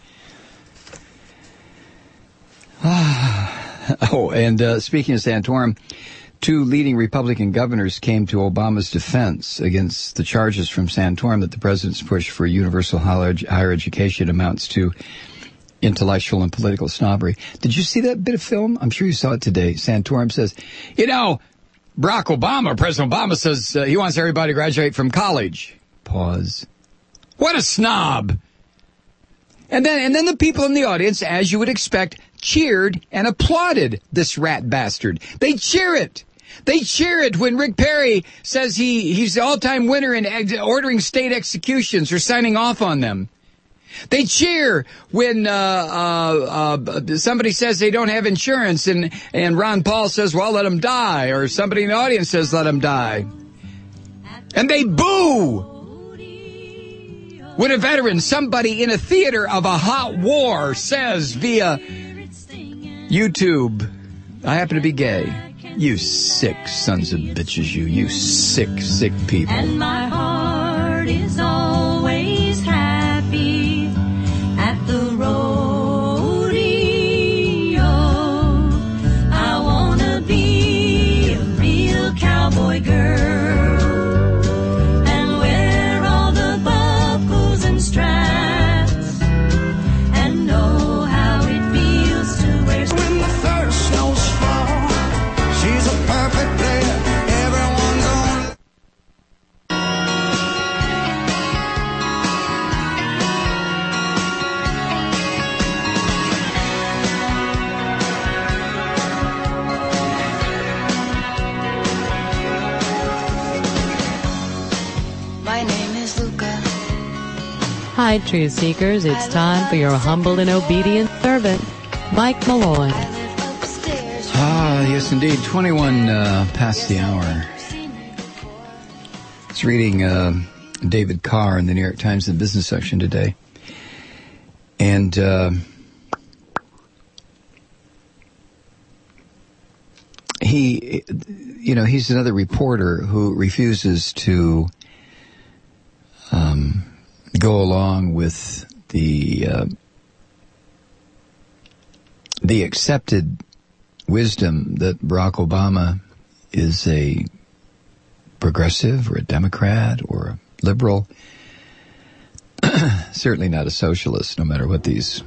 S1: Ah. Oh, and uh, speaking of Santorum, two leading Republican governors came to Obama's defense against the charges from Santorum that the president's push for universal higher education amounts to intellectual and political snobbery. Did you see that bit of film? I'm sure you saw it today. Santorum says, you know, Barack Obama, President Obama says uh, he wants everybody to graduate from college. Pause. What a snob. And then, and then the people in the audience, as you would expect, cheered and applauded this rat bastard. They cheer it. They cheer it when Rick Perry says he, he's the all-time winner in ex- ordering state executions or signing off on them. They cheer when uh, uh, uh, somebody says they don't have insurance and, and Ron Paul says, well, let them die. Or somebody in the audience says, let them die. And they boo when a veteran, somebody in a theater of a hot war, says via YouTube, I happen to be gay. You sick sons of bitches, you. You sick, sick people.
S5: And my heart is always happy at the rodeo. I wanna be a real cowboy girl and wear all the buckles and straps and know how it feels to wear.
S6: When the first snows fall, she's a perfect player. Everyone's on.
S5: My name is Luca.
S4: Hi, truth seekers. It's time for your humble and obedient servant, Mike Malloy.
S5: Upstairs.
S1: Ah, yes, indeed. twenty-one uh, past the hour. I was reading uh, David Carr in the New York Times in the business section today. And uh, he, you know, he's another reporter who refuses to um, go along with the uh, the accepted wisdom that Barack Obama is a progressive or a Democrat or a liberal. Certainly not a socialist, no matter what these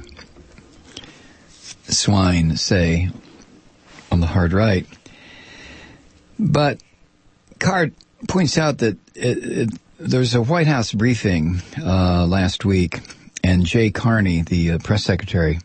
S1: swine say on the hard right. But Carr points out that it, it, there's a White House briefing uh, last week, and Jay Carney, the uh, press secretary,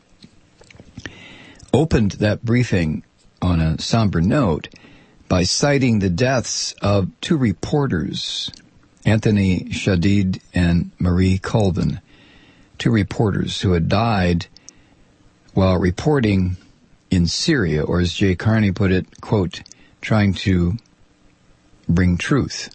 S1: opened that briefing on a somber note by citing the deaths of two reporters, Anthony Shadid and Marie Colvin, two reporters who had died while reporting in Syria, or as Jay Carney put it, quote, trying to bring truth.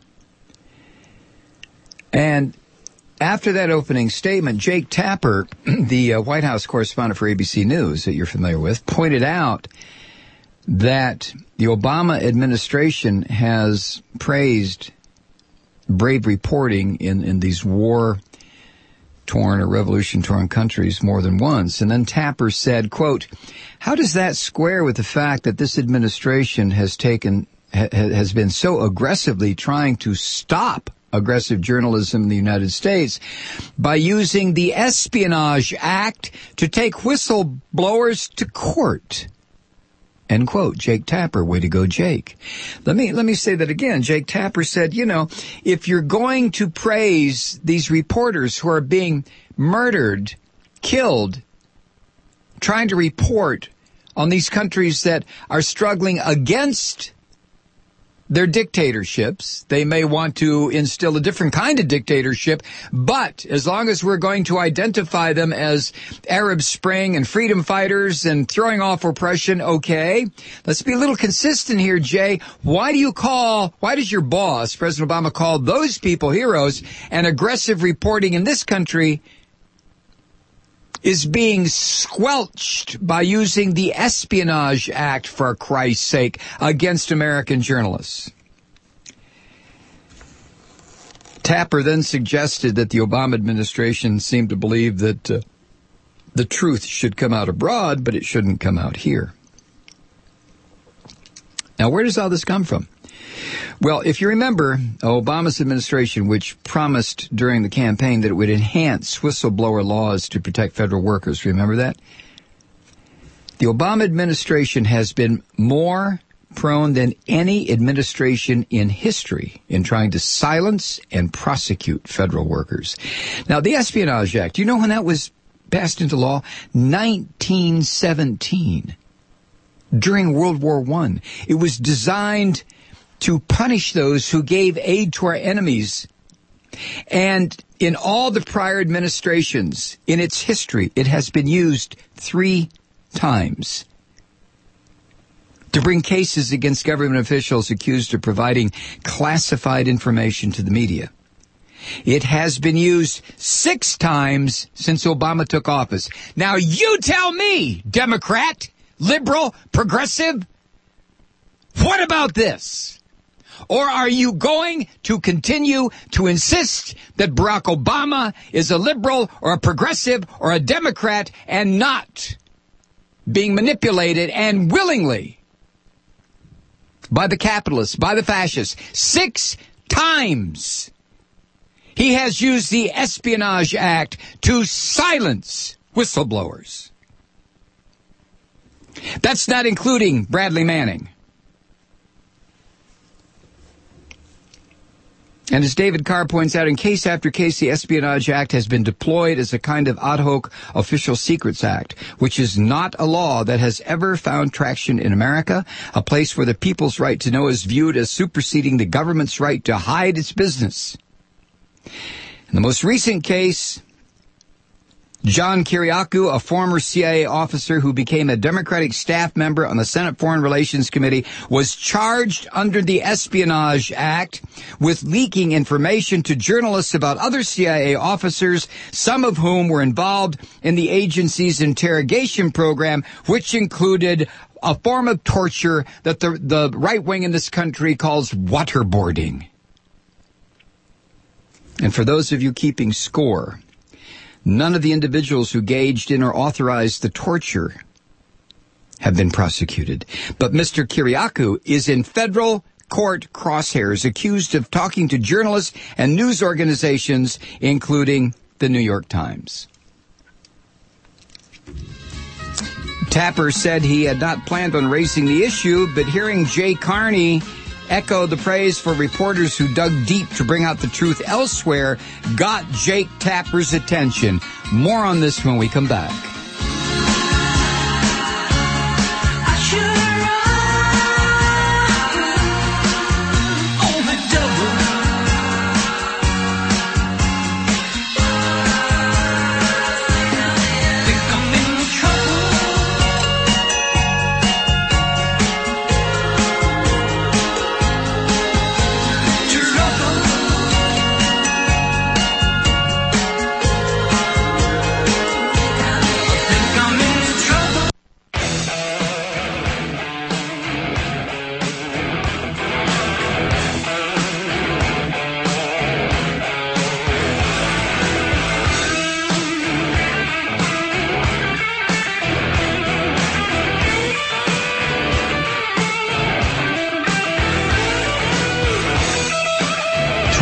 S1: And after that opening statement, Jake Tapper, the uh, White House correspondent for A B C News that you're familiar with, pointed out that the Obama administration has praised brave reporting in, in these war-torn or revolution-torn countries more than once. And then Tapper said, quote, how does that square with the fact that this administration has taken, ha, has been so aggressively trying to stop aggressive journalism in the United States by using the Espionage Act to take whistleblowers to court? End quote. Jake Tapper. Way to go, Jake. Let me, let me say that again. Jake Tapper said, you know, if you're going to praise these reporters who are being murdered, killed, trying to report on these countries that are struggling against their dictatorships. They may want to instill a different kind of dictatorship, but as long as we're going to identify them as Arab Spring and freedom fighters and throwing off oppression, okay. Let's be a little consistent here, Jay. Why do you call, why does your boss, President Obama, call those people heroes, and aggressive reporting in this country is being squelched by using the Espionage Act, for Christ's sake, against American journalists? Tapper then suggested that the Obama administration seemed to believe that uh, the truth should come out abroad, but it shouldn't come out here. Now, where does all this come from? Well, if you remember, Obama's administration, which promised during the campaign that it would enhance whistleblower laws to protect federal workers, remember that? The Obama administration has been more prone than any administration in history in trying to silence and prosecute federal workers. Now, the Espionage Act, do you know when that was passed into law? nineteen seventeen, during World War One. It was designed to punish those who gave aid to our enemies. And in all the prior administrations in its history, it has been used three times to bring cases against government officials accused of providing classified information to the media. It has been used six times since Obama took office. Now you tell me, Democrat, liberal, progressive, what about this? Or are you going to continue to insist that Barack Obama is a liberal or a progressive or a Democrat and not being manipulated and willingly by the capitalists, by the fascists? Six times he has used the Espionage Act to silence whistleblowers. That's not including Bradley Manning. And as David Carr points out, in case after case, the Espionage Act has been deployed as a kind of ad hoc Official Secrets Act, which is not a law that has ever found traction in America, a place where the people's right to know is viewed as superseding the government's right to hide its business. In the most recent case, John Kiriakou, a former C I A officer who became a Democratic staff member on the Senate Foreign Relations Committee, was charged under the Espionage Act with leaking information to journalists about other C I A officers, some of whom were involved in the agency's interrogation program, which included a form of torture that the, the right wing in this country calls waterboarding. And for those of you keeping score, none of the individuals who gauged in or authorized the torture have been prosecuted. But Mister Kiriakou is in federal court crosshairs, accused of talking to journalists and news organizations, including the New York Times. Tapper said he had not planned on raising the issue, but hearing Jay Carney echo the praise for reporters who dug deep to bring out the truth elsewhere got Jake Tapper's attention. More on this when we come back.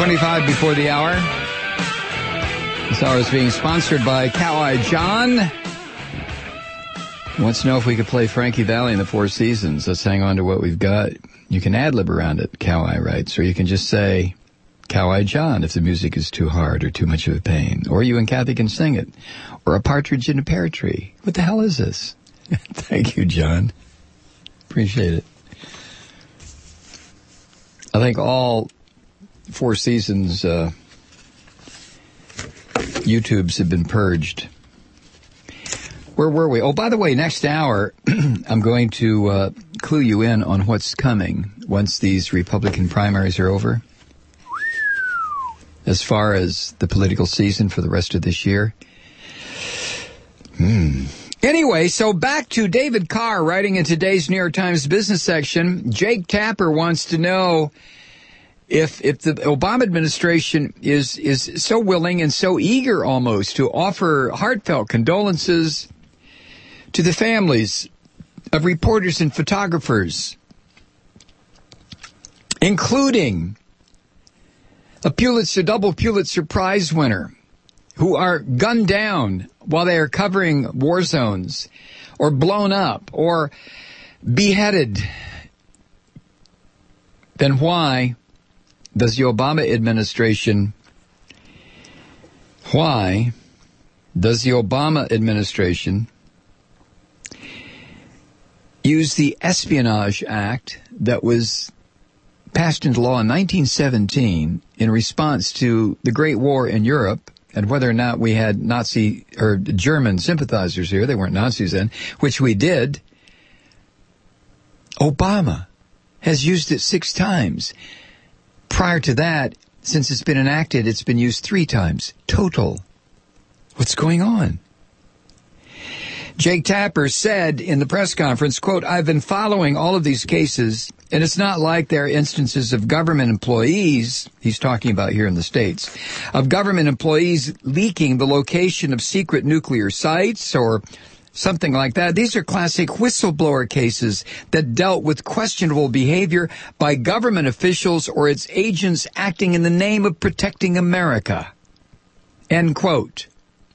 S1: twenty-five before the hour. This hour is being sponsored by Coweye John. He wants to know if we could play Frankie Valli in the Four Seasons. Let's hang on to what we've got. You can ad-lib around it, Coweye writes, or you can just say Coweye John if the music is too hard or too much of a pain. Or you and Kathy can sing it. Or a partridge in a pear tree. What the hell is this? Thank you, John. Appreciate it. I think all Four Seasons uh, YouTubes have been purged. Where were we? Oh, by the way, next hour, I'm going to uh, clue you in on what's coming once these Republican primaries are over. As far as the political season for the rest of this year. Hmm. Anyway, so back to David Carr writing in today's New York Times business section. Jake Tapper wants to know if if the Obama administration is is so willing and so eager almost to offer heartfelt condolences to the families of reporters and photographers, including a Pulitzer, double Pulitzer Prize winner, who are gunned down while they are covering war zones, or blown up, or beheaded. Then why does the Obama administration, why does the Obama administration use the Espionage Act that was passed into law in nineteen seventeen in response to the Great War in Europe, and whether or not we had Nazi or German sympathizers here, they weren't Nazis then, which we did. Obama has used it six times. Prior to that, since it's been enacted, it's been used three times total. What's going on? Jake Tapper said in the press conference, quote, "I've been following all of these cases, and it's not like there are instances of government employees," he's talking about here in the States, "of government employees leaking the location of secret nuclear sites or something like that. These are classic whistleblower cases that dealt with questionable behavior by government officials or its agents acting in the name of protecting America." End quote.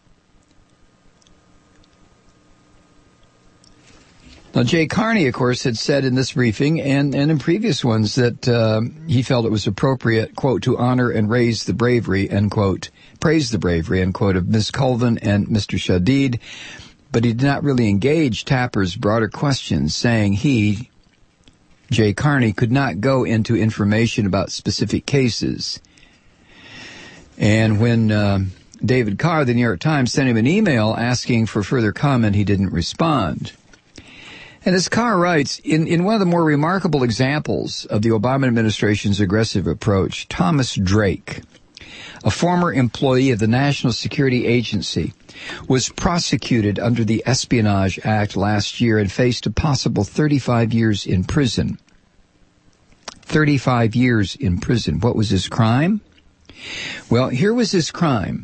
S1: Now, Jay Carney, of course, had said in this briefing and, and in previous ones that uh, he felt it was appropriate, quote, to honor and raise the bravery, end quote, praise the bravery, end quote, of Miz Colvin and Mister Shadid. But he did not really engage Tapper's broader questions, saying he, Jay Carney, could not go into information about specific cases. And when uh, David Carr, the New York Times, sent him an email asking for further comment, he didn't respond. And as Carr writes, in, in one of the more remarkable examples of the Obama administration's aggressive approach, Thomas Drake, a former employee of the National Security Agency, was prosecuted under the Espionage Act last year and faced a possible thirty-five years in prison. thirty-five years in prison. What was his crime? Well, here was his crime.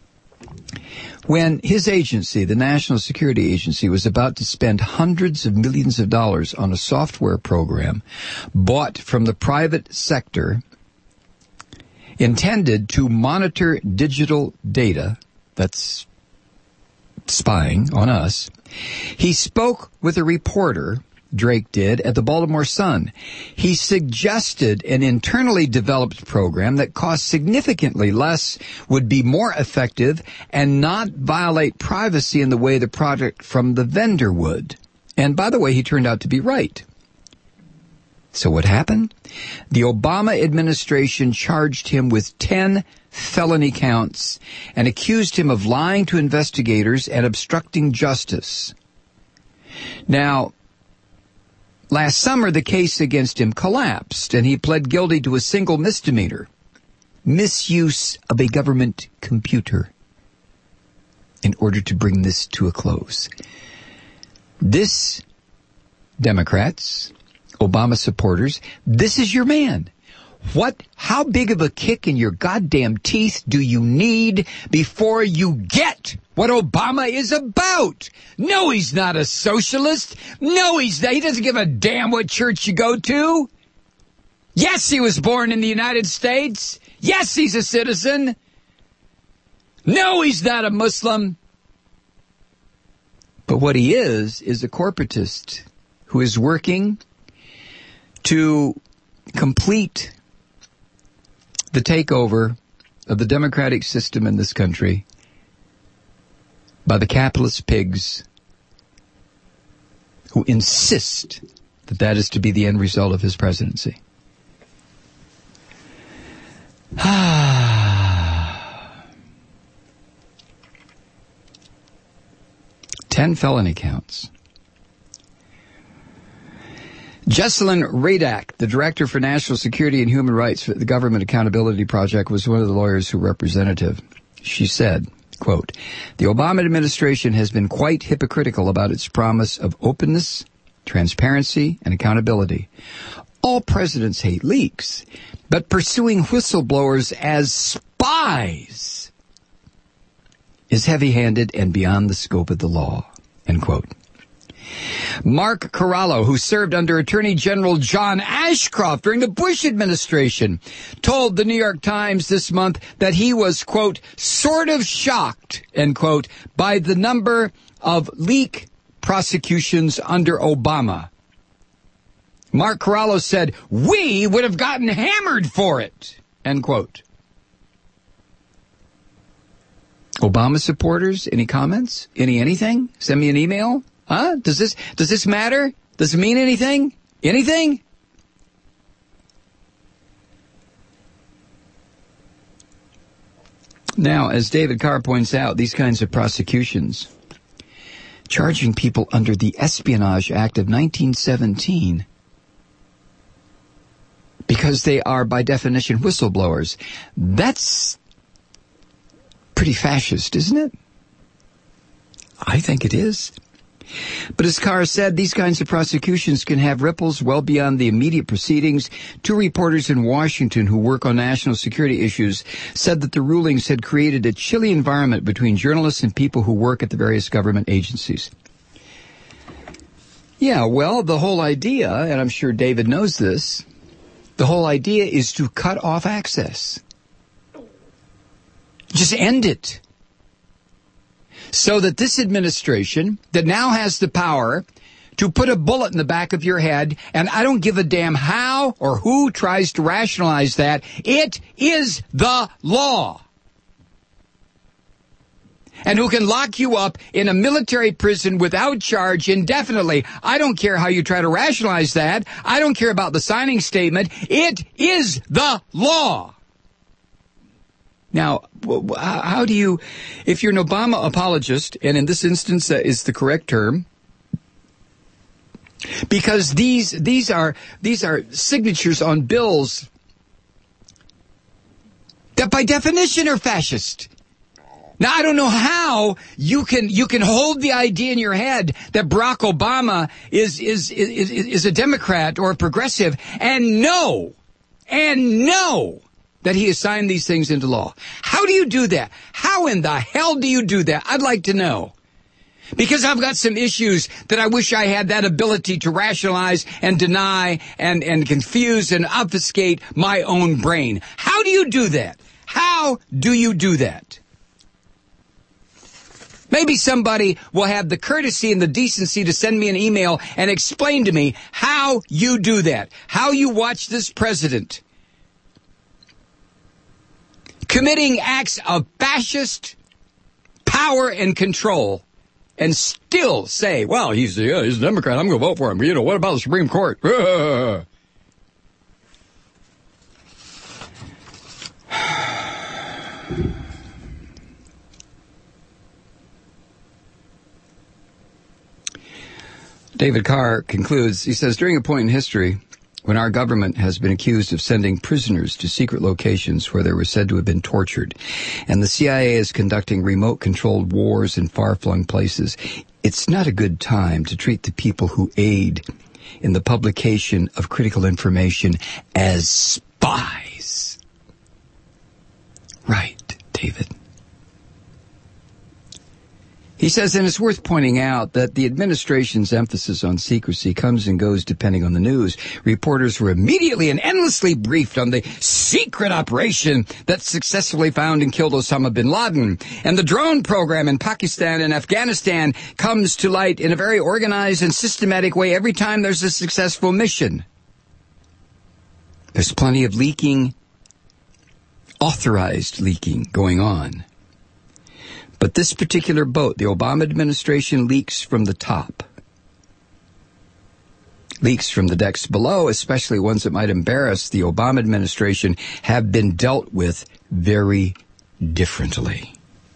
S1: When his agency, the National Security Agency, was about to spend hundreds of millions of dollars on a software program bought from the private sector intended to monitor digital data, that's spying on us, he spoke with a reporter, Drake did, at the Baltimore Sun. He suggested an internally developed program that cost significantly less, would be more effective, and not violate privacy in the way the product from the vendor would. And by the way, he turned out to be right. So what happened? The Obama administration charged him with ten felony counts and accused him of lying to investigators and obstructing justice. Now, last summer, the case against him collapsed, and he pled guilty to a single misdemeanor, misuse of a government computer, in order to bring this to a close. This, Democrats, Obama supporters, this is your man. What, how big of a kick in your goddamn teeth do you need before you get what Obama is about? No, he's not a socialist. No, he's not. He doesn't give a damn what church you go to. Yes, he was born in the United States. Yes, he's a citizen. No, he's not a Muslim. But what he is, is a corporatist who is working to complete the takeover of the democratic system in this country by the capitalist pigs who insist that that is to be the end result of his presidency. Ten felony counts. Jesselyn Radak, the Director for National Security and Human Rights for the Government Accountability Project, was one of the lawyers who represented. She said, quote, "The Obama administration has been quite hypocritical about its promise of openness, transparency, and accountability. All presidents hate leaks, but pursuing whistleblowers as spies is heavy-handed and beyond the scope of the law," end quote. Mark Corallo, who served under Attorney General John Ashcroft during the Bush administration, told the New York Times this month that he was, quote, sort of shocked, end quote, by the number of leak prosecutions under Obama. Mark Corallo said, "We would have gotten hammered for it," end quote. Obama supporters, any comments? Any anything? Send me an email. Huh? Does this does this matter? Does it mean anything? Anything? Now, as David Carr points out, these kinds of prosecutions, charging people under the Espionage Act of nineteen seventeen, because they are, by definition, whistleblowers, that's pretty fascist, isn't it? I think it is. But as Carr said, these kinds of prosecutions can have ripples well beyond the immediate proceedings. Two reporters in Washington who work on national security issues said that the rulings had created a chilly environment between journalists and people who work at the various government agencies. Yeah, well, the whole idea, and I'm sure David knows this, the whole idea is to cut off access. Just end it. So that this administration that now has the power to put a bullet in the back of your head, and I don't give a damn how or who tries to rationalize that, it is the law. And who can lock you up in a military prison without charge indefinitely. I don't care how you try to rationalize that. I don't care about the signing statement. It is the law. Now, how do you, if you're an Obama apologist, and in this instance that is the correct term, because these these are these are signatures on bills that by definition are fascist. Now, I don't know how you can you can hold the idea in your head that Barack Obama is is is, is a Democrat or a progressive and know and know that he has signed these things into law. How do you do that? How in the hell do you do that? I'd like to know. Because I've got some issues that I wish I had that ability to rationalize and deny and, and confuse and obfuscate my own brain. How do you do that? How do you do that? Maybe somebody will have the courtesy and the decency to send me an email and explain to me how you do that. How you watch this president committing acts of fascist power and control, and still say, well, he's, yeah, he's a Democrat, I'm going to vote for him. You know, what about the Supreme Court? David Carr concludes, he says, during a point in history when our government has been accused of sending prisoners to secret locations where they were said to have been tortured, and the C I A is conducting remote-controlled wars in far-flung places, it's not a good time to treat the people who aid in the publication of critical information as spies. Right, David. He says, and it's worth pointing out that the administration's emphasis on secrecy comes and goes depending on the news. Reporters were immediately and endlessly briefed on the secret operation that successfully found and killed Osama bin Laden. And the drone program in Pakistan and Afghanistan comes to light in a very organized and systematic way every time there's a successful mission. There's plenty of leaking, authorized leaking going on. But this particular boat, the Obama administration, leaks from the top. Leaks from the decks below, especially ones that might embarrass the Obama administration, have been dealt with very differently.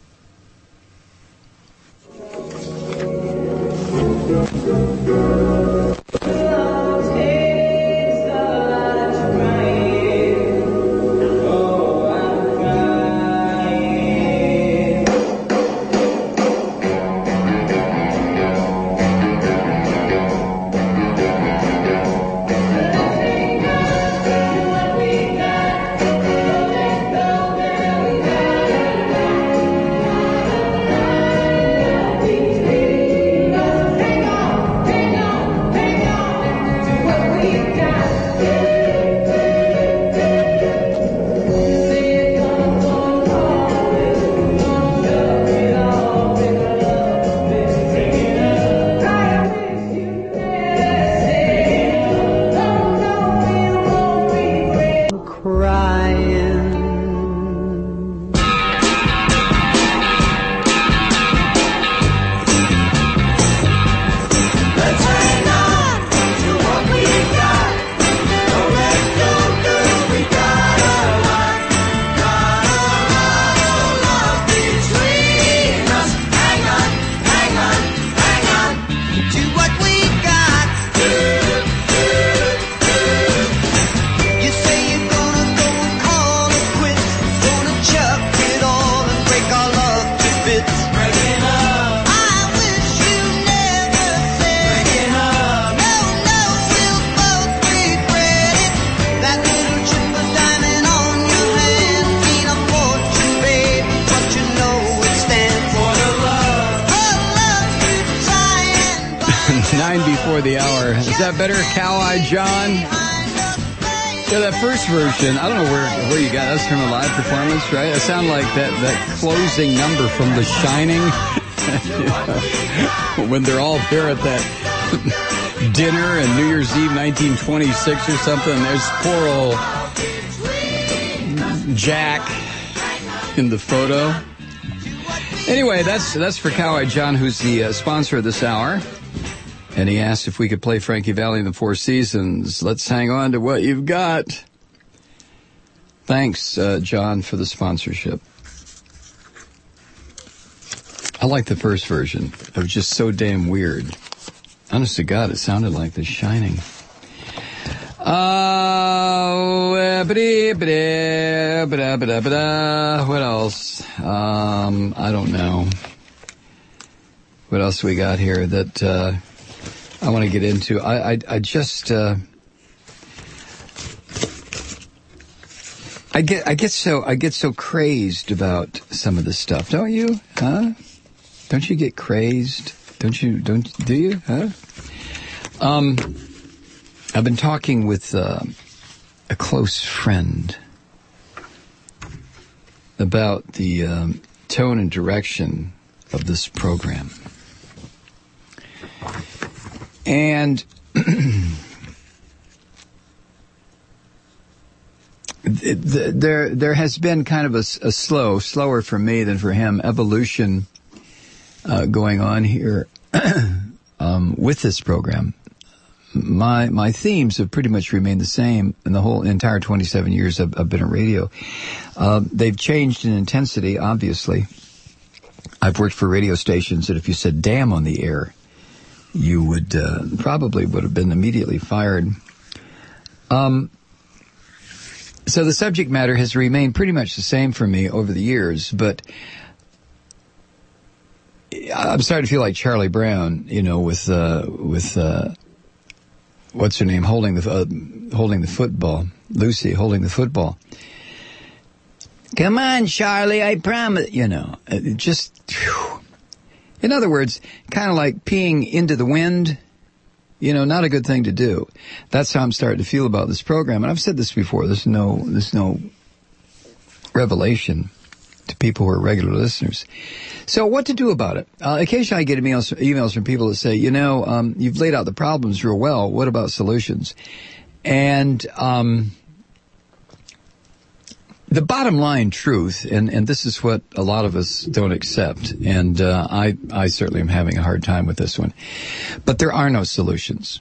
S1: The hour. Is that better, Cow-Eyed John? Yeah, that first version, I don't know where where you got that. That's from a live performance, right? It sounded like that, that closing number from The Shining. You know, when they're all there at that dinner and New Year's Eve nineteen twenty-six or something. There's poor old Jack in the photo. Anyway, that's that's for Cow-Eyed John, who's the uh, sponsor of this hour. And he asked if we could play Frankie Valli and the Four Seasons. Let's hang on to what you've got. Thanks, uh, John, for the sponsorship. I like the first version. It was just so damn weird. Honest to God, it sounded like The Shining. Uh, what else? Um, I don't know. What else we got here that... Uh, I want to get into. I, I, I just, uh, I get, I get so, I get so crazed about some of this stuff. Don't you? Huh? Don't you get crazed? Don't you? Don't do you? Huh? Um, I've been talking with uh, a close friend about the um, tone and direction of this program. And there there has been kind of a, a slow, slower for me than for him, evolution uh, going on here um, with this program. My my themes have pretty much remained the same in the whole entire twenty-seven years I've, I've been on radio. Uh, they've changed in intensity, obviously. I've worked for radio stations that if you said damn on the air, you would uh, probably would have been immediately fired. Um, so the subject matter has remained pretty much the same for me over the years, but I'm starting to feel like Charlie Brown, you know, with uh, with uh, what's her name holding the uh, holding the football, Lucy holding the football. Come on, Charlie, I promise, you know, it just. Whew. In other words, kind of like peeing into the wind, you know, not a good thing to do. That's how I'm starting to feel about this program. And I've said this before. There's no, there's no revelation to people who are regular listeners. So what to do about it? Uh, occasionally I get emails, emails from people that say, you know, um, you've laid out the problems real well. What about solutions? And um, the bottom line truth, and, and this is what a lot of us don't accept, and uh, I, I certainly am having a hard time with this one, but there are no solutions.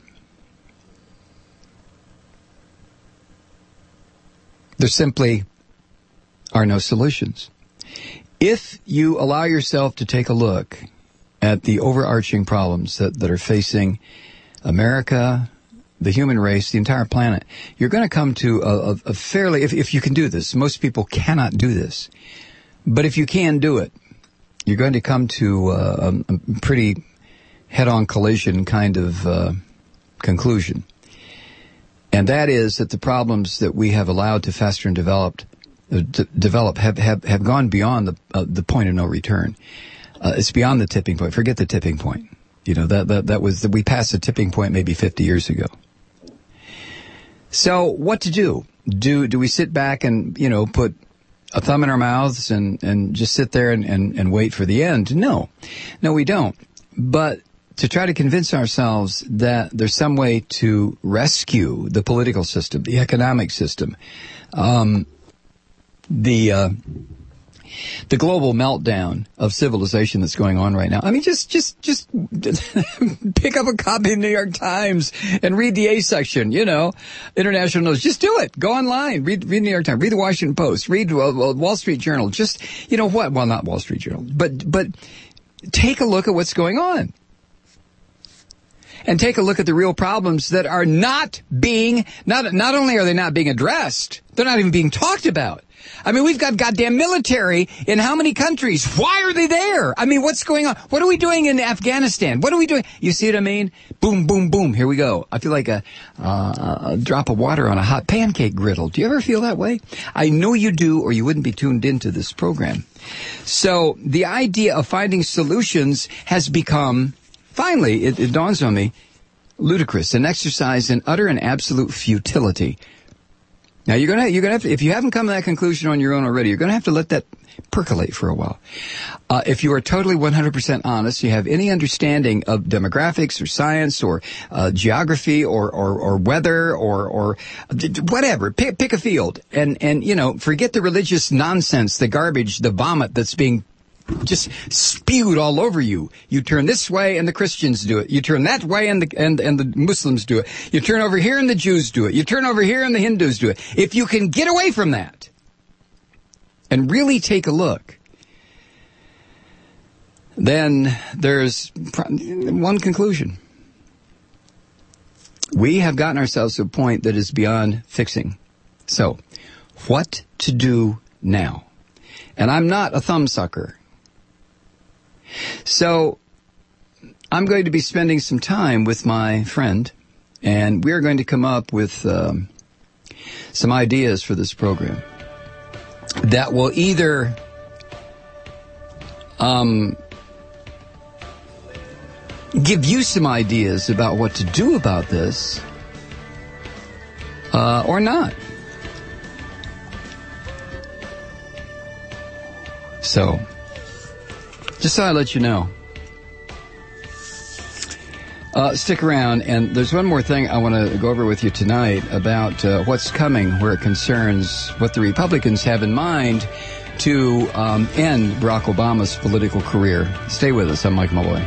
S1: There simply are no solutions. If you allow yourself to take a look at the overarching problems that, that are facing America, the human race, the entire planet, you're going to come to a, a, a fairly, if, if you can do this, most people cannot do this, but if you can do it, you're going to come to uh, a, a pretty head-on collision kind of uh, conclusion. And that is that the problems that we have allowed to fester and developed, uh, d- develop have, have, have gone beyond the, uh, the point of no return. Uh, it's beyond the tipping point. Forget the tipping point. You know, that, that, that was, we passed the tipping point maybe fifty years ago. So what to do? Do, do we sit back and, you know, put a thumb in our mouths and, and just sit there and, and, and wait for the end? No. No, we don't. But to try to convince ourselves that there's some way to rescue the political system, the economic system, um, the, uh, the global meltdown of civilization that's going on right now. I mean, just, just, just pick up a copy of the New York Times and read the A section, you know, international news. Just do it. Go online. Read, read New York Times. Read the Washington Post. Read uh, Wall Street Journal. Just, you know what? Well, not Wall Street Journal, but, but take a look at what's going on. And take a look at the real problems that are not being, not, not only are they not being addressed, they're not even being talked about. I mean, we've got goddamn military in how many countries? Why are they there? I mean, what's going on? What are we doing in Afghanistan? What are we doing? You see what I mean? Boom, boom, boom. Here we go. I feel like a, uh, a drop of water on a hot pancake griddle. Do you ever feel that way? I know you do, or you wouldn't be tuned into this program. So the idea of finding solutions has become, finally, it, it dawns on me, ludicrous, an exercise in utter and absolute futility. Now you're gonna, you're gonna have to, if you haven't come to that conclusion on your own already, you're gonna have to let that percolate for a while. Uh, if you are totally one hundred percent honest, you have any understanding of demographics or science or uh, geography or, or, or weather or, or whatever, pick, pick a field and, and, you know, forget the religious nonsense, the garbage, the vomit that's being just spewed all over you. You turn this way and the Christians do it. You turn that way and the, and, and the Muslims do it. You turn over here and the Jews do it. You turn over here and the Hindus do it. If you can get away from that and really take a look, then there's one conclusion. We have gotten ourselves to a point that is beyond fixing. So, what to do now? And I'm not a thumbsucker. So, I'm going to be spending some time with my friend, and we're going to come up with um, some ideas for this program that will either um, give you some ideas about what to do about this, uh, or not. So, just thought I'd let you know. Uh, stick around, and there's one more thing I want to go over with you tonight about uh, what's coming where it concerns what the Republicans have in mind to um, end Barack Obama's political career. Stay with us. I'm Mike Malloy.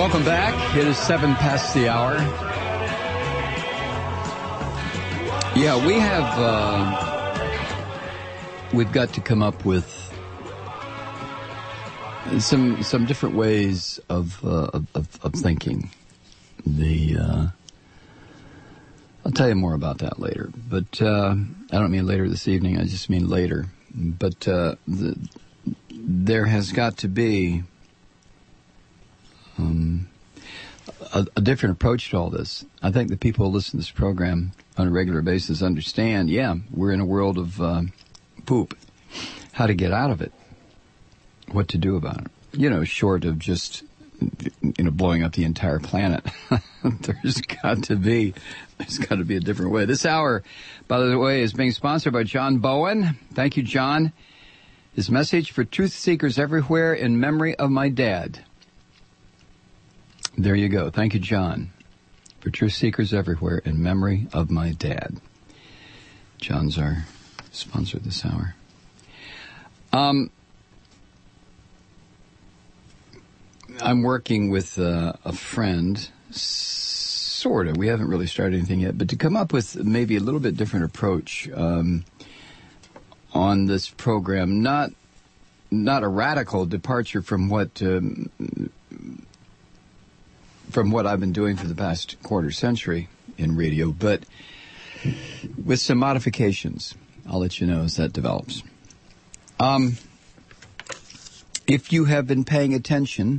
S1: Welcome back. It is seven past the hour. Yeah, we have, uh, we've got to come up with some some different ways of uh, of, of thinking. The uh, I'll tell you more about that later. But uh, I don't mean later this evening. I just mean later. But uh, the, there has got to be um, a, a different approach to all this. I think the people who listen to this program on a regular basis understand, yeah, we're in a world of uh, poop. How to get out of it. What to do about it. You know, short of just, you know, blowing up the entire planet. There's got to be, there's got to be a different way. This hour, by the way, is being sponsored by John Bowen. Thank you, John. His message for truth seekers everywhere in memory of my dad. There you go. Thank you, John. For truth seekers everywhere in memory of my dad. John's our sponsor this hour. Um, I'm working with uh, a friend, sort of. We haven't really started anything yet, but to come up with maybe a little bit different approach um, on this program. Not not a radical departure from what um, from what I've been doing for the past quarter century in radio, but with some modifications. I'll let you know as that develops. Um, if you have been paying attention,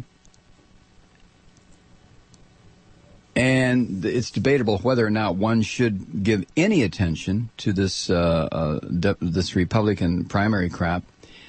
S1: and it's debatable whether or not one should give any attention to this uh, uh, de- this Republican primary crap,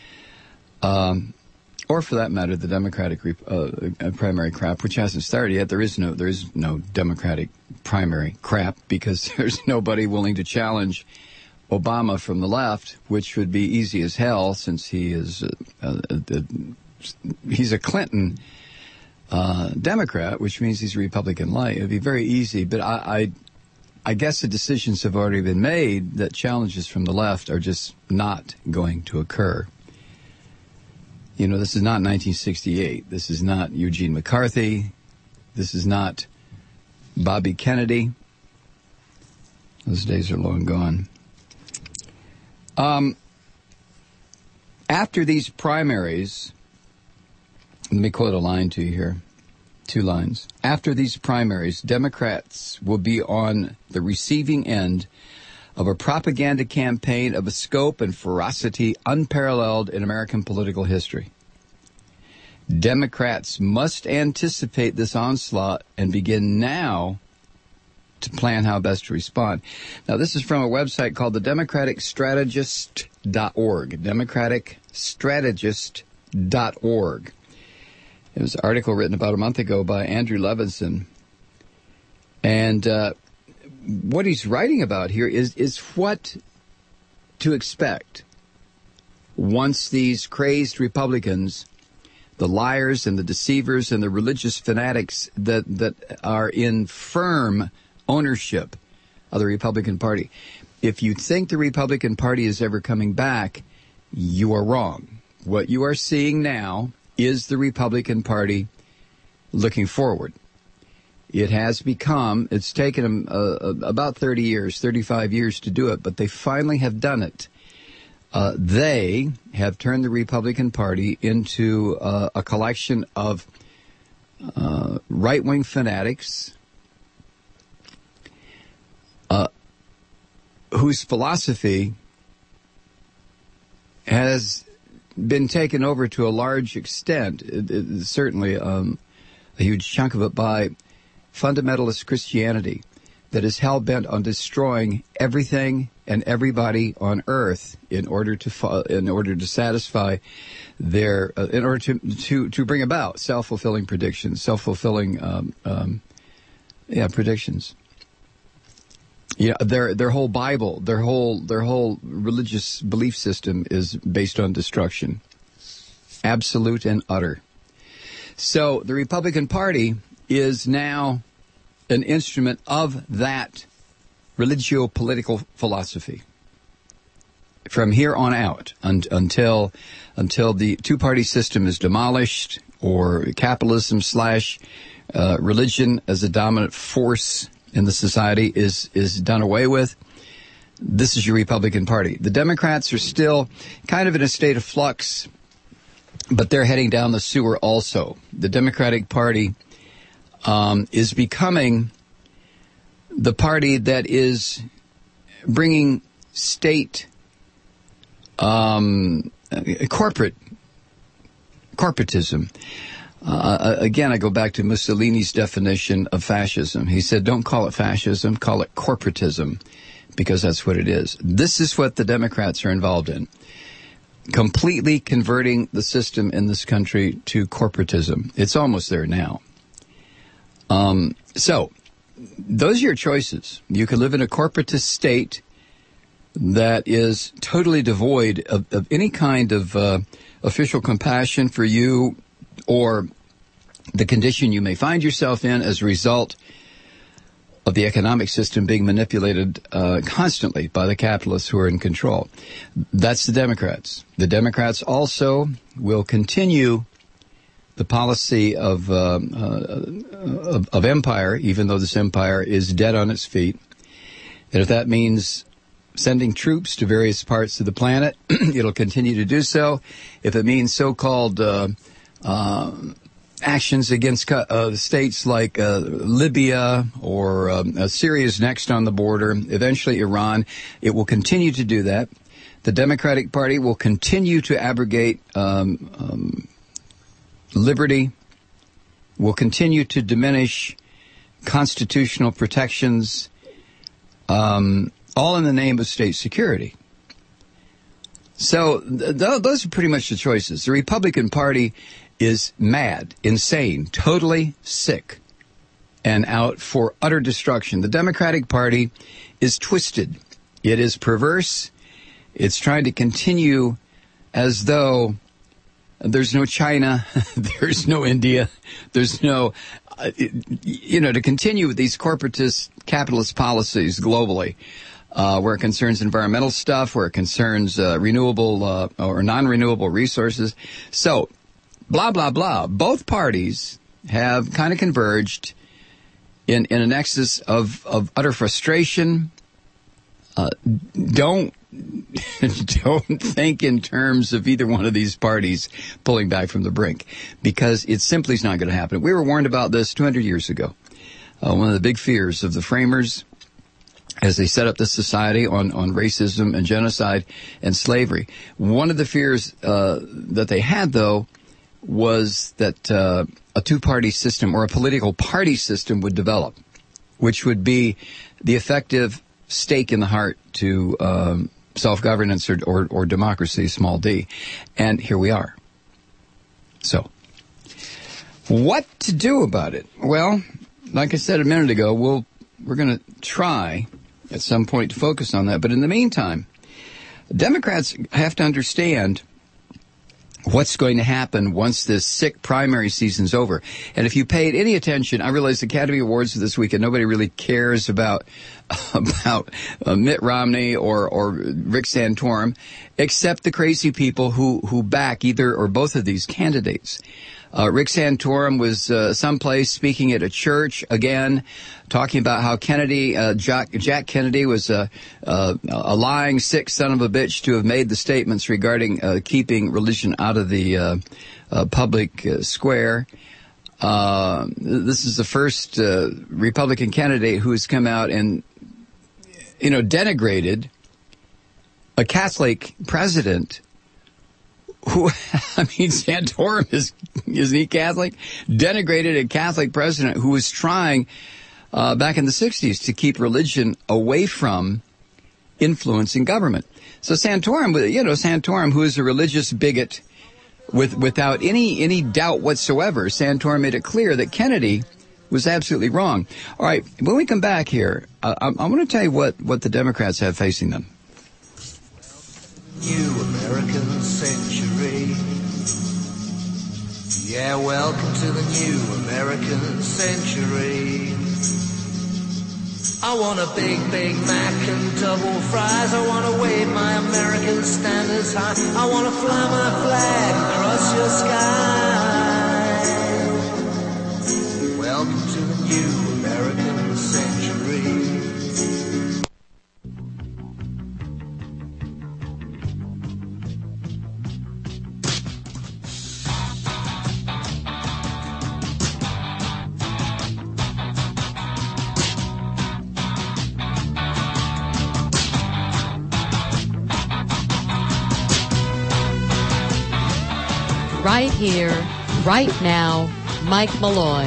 S1: um, or for that matter, the Democratic re- uh, primary crap, which hasn't started yet. There is no there is no Democratic primary crap because there's nobody willing to challenge Obama from the left, which would be easy as hell since he is uh, uh, uh, he's a Clinton uh, Democrat, which means he's Republican light. It'd be very easy, but I, I I guess the decisions have already been made that challenges from the left are just not going to occur. You know, this is not nineteen sixty-eight. This is not Eugene McCarthy. This is not Bobby Kennedy. Those days are long gone. Um, after these primaries, let me quote a line to you here, two lines. After these primaries, Democrats will be on the receiving end of a propaganda campaign of a scope and ferocity unparalleled in American political history. Democrats must anticipate this onslaught and begin now to plan how best to respond. Now, this is from a website called the democratic strategist dot org, democratic strategist dot org. It was an article written about a month ago by Andrew Levinson. And uh, what he's writing about here is, is what to expect once these crazed Republicans, the liars and the deceivers and the religious fanatics that, that are in firm ownership of the Republican Party. If you think the Republican Party is ever coming back, you are wrong. What you are seeing now is the Republican Party looking forward. It has become, it's taken them uh, about thirty years, thirty-five years to do it, but they finally have done it. Uh, they have turned the Republican Party into uh, a collection of uh, right-wing fanatics uh, whose philosophy has been taken over to a large extent, it, it, certainly um, a huge chunk of it, by fundamentalist Christianity that is hell-bent on destroying everything and everybody on earth in order to in order to satisfy their uh, in order to to to bring about self-fulfilling predictions, self-fulfilling um, um, yeah predictions. Yeah, their their whole Bible, their whole their whole religious belief system is based on destruction, absolute and utter. So the Republican Party is now an instrument of that religio-political philosophy from here on out un- until until the two-party system is demolished or capitalism slash Uh, religion as a dominant force in the society is is done away with. This is your Republican Party. The Democrats are still kind of in a state of flux, but they're heading down the sewer also. The Democratic Party um, is becoming the party that is bringing state um, corporate corporatism. Uh, again, I go back to Mussolini's definition of fascism. He said, don't call it fascism, call it corporatism, because that's what it is. This is what the Democrats are involved in. Completely converting the system in this country to corporatism. It's almost there now. Um, so, those are your choices. You can live in a corporatist state that is totally devoid of, of any kind of uh, official compassion for you or the condition you may find yourself in as a result of the economic system being manipulated uh, constantly by the capitalists who are in control. That's the Democrats. The Democrats also will continue the policy of, uh, uh, of, of empire, even though this empire is dead on its feet. And if that means sending troops to various parts of the planet, it'll continue to do so. If it means so-called uh, uh, actions against uh, states like uh, Libya or um, uh, Syria's next on the border, eventually Iran, it will continue to do that. The Democratic Party will continue to abrogate um, um, liberty, will continue to diminish constitutional protections, um, all in the name of state security. So th- th- those are pretty much the choices. The Republican Party is mad, insane, totally sick, and out for utter destruction. The Democratic Party is twisted. It is perverse. It's trying to continue as though there's no China, there's no India, there's no, uh, you know, to continue with these corporatist capitalist policies globally, uh, where it concerns environmental stuff, where it concerns uh, renewable uh, or non-renewable resources. So, blah, blah, blah. Both parties have kind of converged in, in a nexus of, of utter frustration. Uh, don't don't think in terms of either one of these parties pulling back from the brink, because it simply is not going to happen. We were warned about this two hundred years ago. Uh, one of the big fears of the framers as they set up this society on, on racism and genocide and slavery. One of the fears uh, that they had, though, was that uh, a two-party system or a political party system would develop, which would be the effective stake in the heart to um, self-governance or, or, or democracy, small d. And here we are. So, what to do about it? Well, like I said a minute ago, we'll, we're going to try at some point to focus on that. But in the meantime, Democrats have to understand what's going to happen once this sick primary season's over. And if you paid any attention, I realize the Academy Awards this weekend, nobody really cares about about uh, Mitt Romney or, or Rick Santorum, except the crazy people who, who back either or both of these candidates. Uh, Rick Santorum was uh, someplace speaking at a church, again, talking about how Kennedy, uh, Jack, Jack Kennedy was a, a, a lying, sick son of a bitch to have made the statements regarding uh, keeping religion out of the uh, uh, public uh, square. Uh, this is the first uh, Republican candidate who has come out and, you know, denigrated a Catholic president who, I mean, Santorum is, isn't he Catholic? Denigrated a Catholic president who was trying, uh, back in the sixties to keep religion away from influencing government. So Santorum, you know, Santorum, who is a religious bigot with, without any, any doubt whatsoever, Santorum made it clear that Kennedy was absolutely wrong. All right. When we come back here, uh, I, I want to tell you what, what the Democrats have facing them.
S3: New American century. Yeah, welcome to the new American century. I want a big, big Mac and double fries. I want to wave my American standards high. I want to fly my flag across your sky. Welcome
S4: right here, right now, Mike Malloy.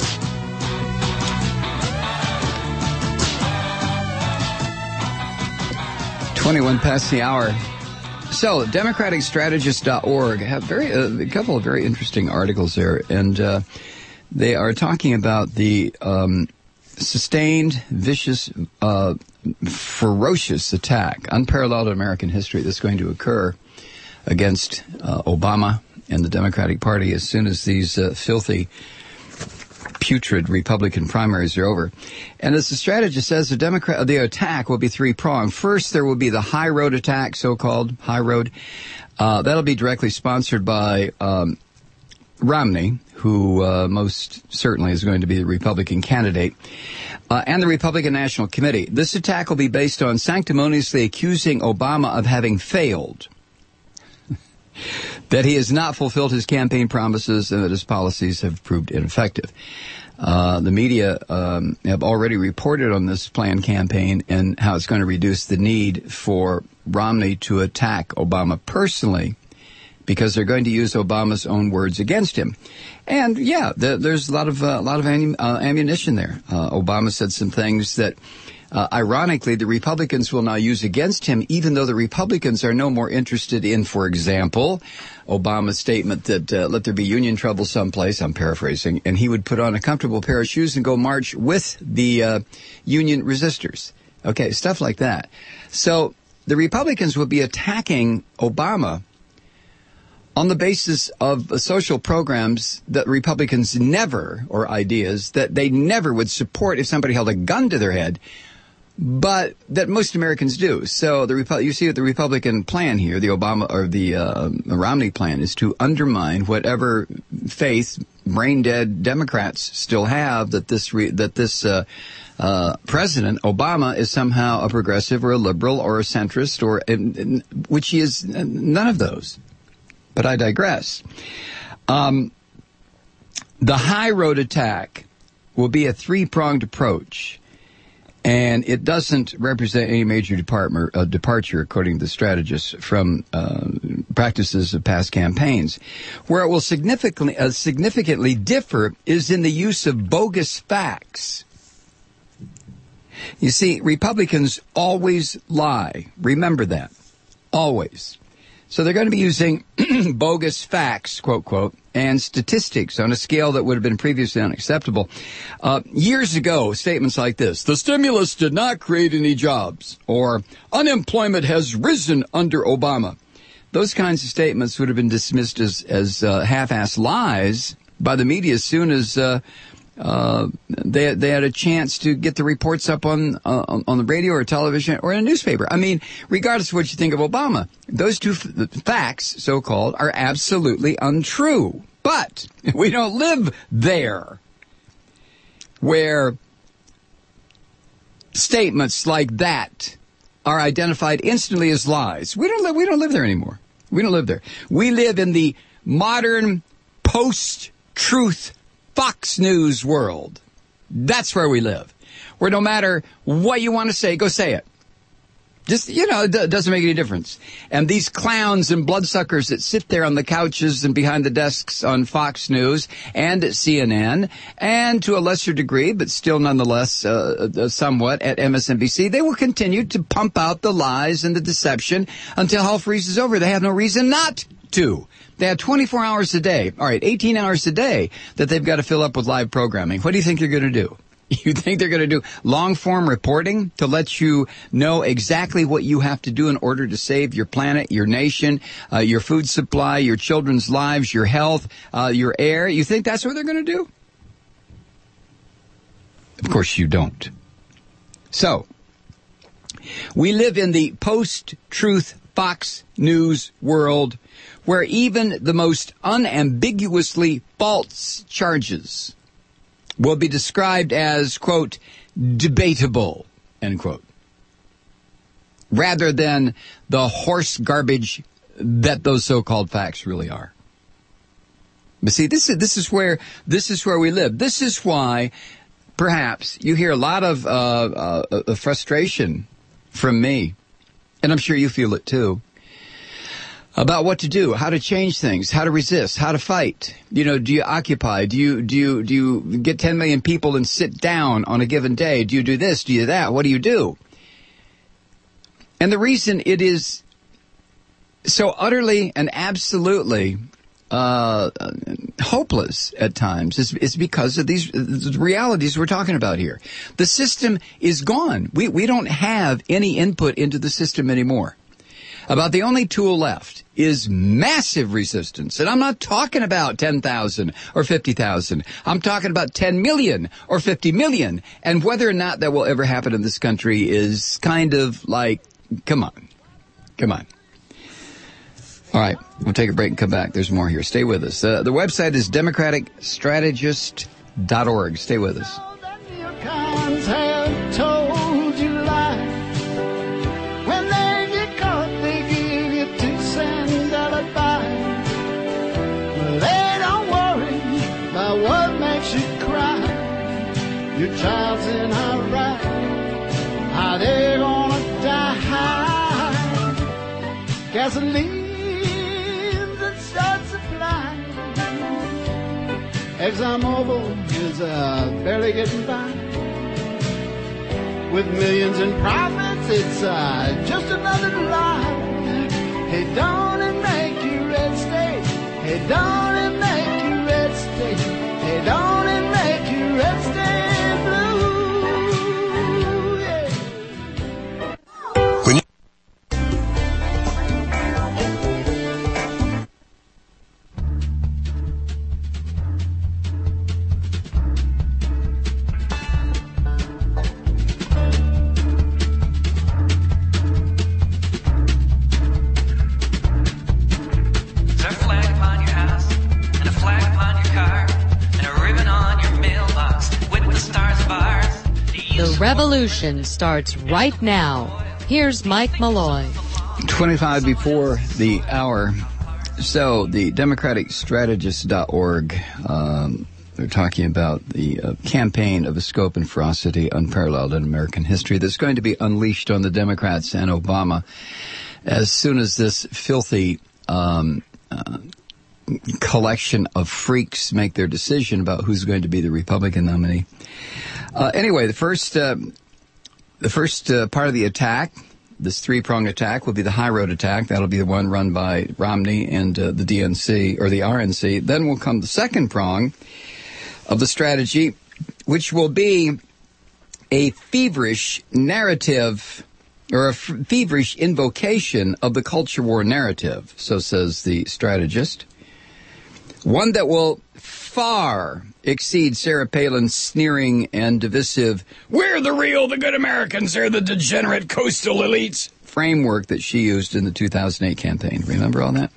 S1: twenty-one past the hour. So, democratic strategist dot org have very uh, a couple of very interesting articles there, and uh, they are talking about the um, sustained, vicious, uh, ferocious attack, unparalleled in American history, that's going to occur against uh, Obama and the Democratic Party as soon as these uh, filthy, putrid Republican primaries are over. And as the strategist says, the Democrat, the attack will be three-pronged. First, there will be the high road attack, so-called high road. Uh, that'll be directly sponsored by um, Romney, who uh, most certainly is going to be the Republican candidate, uh, and the Republican National Committee. This attack will be based on sanctimoniously accusing Obama of having failed, that he has not fulfilled his campaign promises, and that his policies have proved ineffective. Uh, the media um, have already reported on this planned campaign and how it's going to reduce the need for Romney to attack Obama personally, because they're going to use Obama's own words against him. And yeah, the, there's a lot of uh, a lot of am, uh, ammunition there. Uh, Obama said some things that, uh, ironically, the Republicans will now use against him, even though the Republicans are no more interested in, for example, Obama's statement that uh, let there be union trouble someplace. I'm paraphrasing, and he would put on a comfortable pair of shoes and go march with the uh, union resistors. Okay, stuff like that. So the Republicans would be attacking Obama on the basis of uh, social programs that Republicans never, or ideas that they never would support if somebody held a gun to their head, but that most Americans do. So the Repu- you see what the Republican plan here, the Obama or the uh, Romney plan, is to undermine whatever faith brain-dead Democrats still have that this re- that this uh, uh, President Obama is somehow a progressive or a liberal or a centrist, or in, in, which he is none of those. But I digress. Um, the high road attack will be a three-pronged approach, and it doesn't represent any major department, uh, departure, according to the strategists, from uh, practices of past campaigns. Where it will significantly, uh, significantly differ is in the use of bogus facts. You see, Republicans always lie. Remember that. Always. So they're going to be using bogus facts, quote, quote, and statistics on a scale that would have been previously unacceptable. Uh, years ago, statements like this: the stimulus did not create any jobs, or unemployment has risen under Obama. Those kinds of statements would have been dismissed as, as uh, half-assed lies by the media as soon as uh, uh, they, they had a chance to get the reports up on, uh, on the radio or television or in a newspaper. I mean, regardless of what you think of Obama, those two f- facts, so-called, are absolutely untrue. But we don't live there, where statements like that are identified instantly as lies. We don't live, we don't live there anymore. We don't live there. We live in the modern post-truth Fox News world. That's where we live. Where no matter what you want to say, go say it. Just, you know, it doesn't make any difference. And these clowns and bloodsuckers that sit there on the couches and behind the desks on Fox News and at C N N, and to a lesser degree, but still nonetheless uh, uh, somewhat at M S N B C, they will continue to pump out the lies and the deception until hell freezes over. They have no reason not to. They have twenty-four hours a day, all right, eighteen hours a day that they've got to fill up with live programming. What do you think they're going to do? You think they're going to do long-form reporting to let you know exactly what you have to do in order to save your planet, your nation, uh, your food supply, your children's lives, your health, uh, your air? You think that's what they're going to do? Of course you don't. So, we live in the post-truth Fox News world where even the most unambiguously false charges will be described as, quote, debatable, end quote, rather than the horse garbage that those so-called facts really are. But see, this is this is where this is where we live. This is why, perhaps, you hear a lot of uh, uh, frustration from me, and I'm sure you feel it too, about what to do, how to change things, how to resist, how to fight. You know, do you occupy? Do you do you do you get ten million people and sit down on a given day? Do you do this? Do you do that? What do you do? And the reason it is so utterly and absolutely uh, hopeless at times is, is because of these the realities we're talking about here. The system is gone. We we don't have any input into the system anymore. About the only tool left is massive resistance. And I'm not talking about ten thousand or fifty thousand. I'm talking about ten million or fifty million. And whether or not that will ever happen in this country is kind of like, come on. Come on. All right. We'll take a break and come back. There's more here. Stay with us. Uh, the website is democratic strategist dot org. Stay with us.
S6: Your child's in her right. How they gonna die? Gasoline that starts supplying. ExxonMobil is uh, barely getting by. With millions in profits, it's uh, just another lie. Hey, don't it make you red state? Hey, don't it make you red state? Hey, don't it make you red state?
S4: Revolution starts right now. Here's Mike Malloy.
S1: twenty-five before the hour. So, the democratic strategist dot org, um, they're talking about the uh, campaign of a scope and ferocity unparalleled in American history that's going to be unleashed on the Democrats and Obama as soon as this filthy um, uh, collection of freaks make their decision about who's going to be the Republican nominee. Uh, anyway, the first uh, the first uh, part of the attack, this three-prong attack, will be the high road attack. That'll be the one run by Romney and uh, the D N C, or the R N C. Then will come the second prong of the strategy, which will be a feverish narrative, or a f- feverish invocation of the culture war narrative, so says the strategist. One that will far exceed Sarah Palin's sneering and divisive, "We're the real, the good Americans, they're the degenerate coastal elites," framework that she used in the two thousand eight campaign. Remember all that?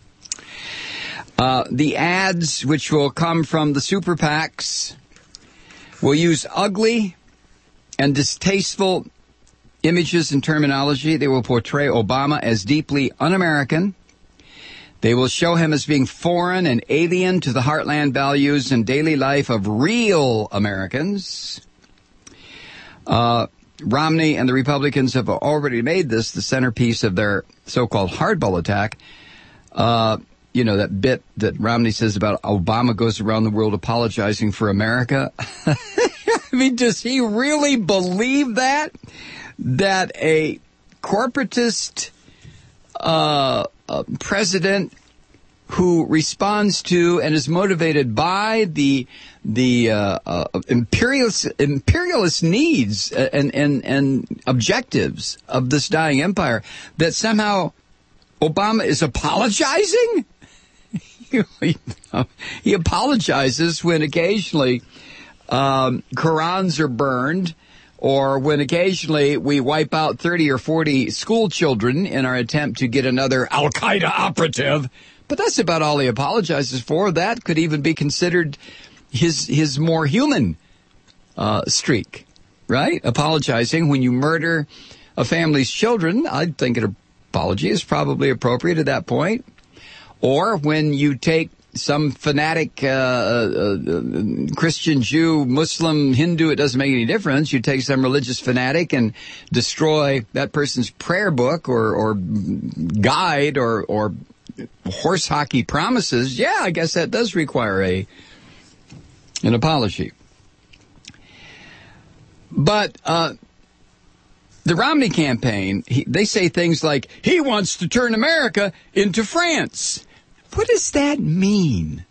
S1: Uh, the ads, which will come from the super PACs, will use ugly and distasteful images and terminology. They will portray Obama as deeply un-American. They will show him as being foreign and alien to the heartland values and daily life of real Americans. Uh, Romney and the Republicans have already made this the centerpiece of their so-called hardball attack. Uh, you know, that bit that Romney says about Obama goes around the world apologizing for America. I mean, does he really believe that? That a corporatist uh, uh, president who responds to and is motivated by the the uh, uh, imperialist imperialist needs and and and objectives of this dying empire, that somehow Obama is apologizing? He apologizes when occasionally um, Qurans are burned, or when occasionally we wipe out thirty or forty school children in our attempt to get another Al-Qaeda operative. But that's about all he apologizes for. That could even be considered his his more human uh, streak, right? Apologizing when you murder a family's children. I think an apology is probably appropriate at that point. Or when you take some fanatic uh, uh, uh, Christian, Jew, Muslim, Hindu, it doesn't make any difference. You take some religious fanatic and destroy that person's prayer book or, or guide or, or horse hockey promises. Yeah, I guess that does require a an apology. But uh, the Romney campaign, he, they say things like, he wants to turn America into France. What does that mean?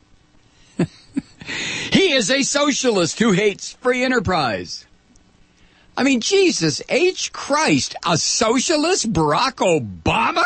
S1: He is a socialist who hates free enterprise. I mean, Jesus H. Christ, a socialist, Barack Obama?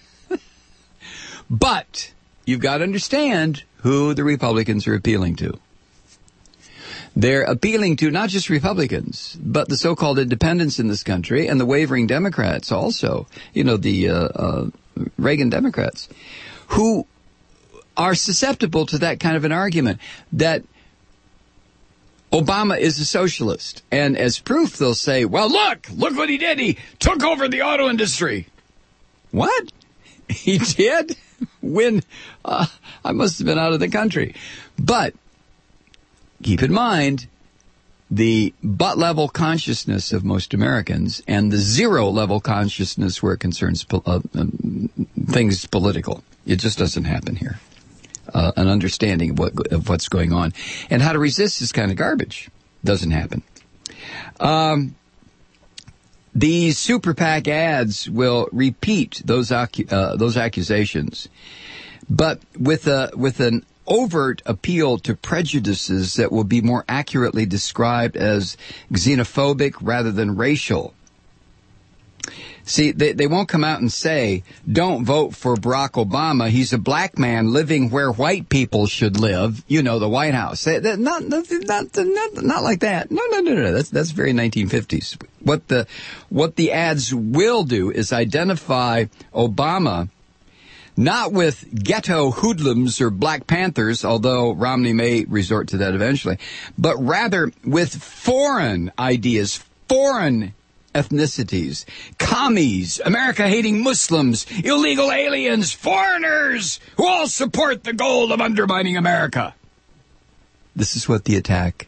S1: But you've got to understand who the Republicans are appealing to. They're appealing to not just Republicans, but the so-called independents in this country and the wavering Democrats also, you know, the uh, uh, Reagan Democrats, who are susceptible to that kind of an argument, that Obama is a socialist. And as proof, they'll say, well, look, look what he did. He took over the auto industry. What? He did? When uh, I must have been out of the country. But keep in mind the butt-level consciousness of most Americans and the zero-level consciousness where it concerns po- uh, um, things political. It just doesn't happen here. Uh, an understanding of, what, of what's going on and how to resist this kind of garbage doesn't happen. Um, these super PAC ads will repeat those acu- uh, those accusations, but with a with an overt appeal to prejudices that will be more accurately described as xenophobic rather than racial. See, they, they won't come out and say, don't vote for Barack Obama. He's a black man living where white people should live. You know, the White House. They, they, not, not, not, not, not like that. No, no, no, no. That's, that's very nineteen fifties. What the, what the ads will do is identify Obama not with ghetto hoodlums or Black Panthers, although Romney may resort to that eventually, but rather with foreign ideas, foreign ethnicities, commies, America-hating Muslims, illegal aliens, foreigners who all support the goal of undermining America. This is what the attack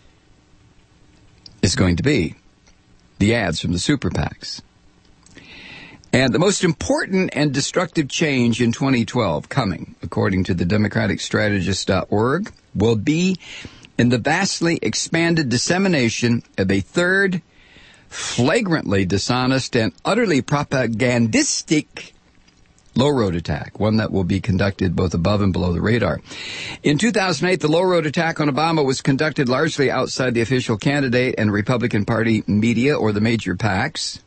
S1: is going to be. The ads from the super PACs. And the most important and destructive change in twenty twelve coming, according to the democratic strategist dot org, will be in the vastly expanded dissemination of a third flagrantly dishonest and utterly propagandistic low road attack, one that will be conducted both above and below the radar. In two thousand eight, the low road attack on Obama was conducted largely outside the official candidate and Republican Party media or the major PACs.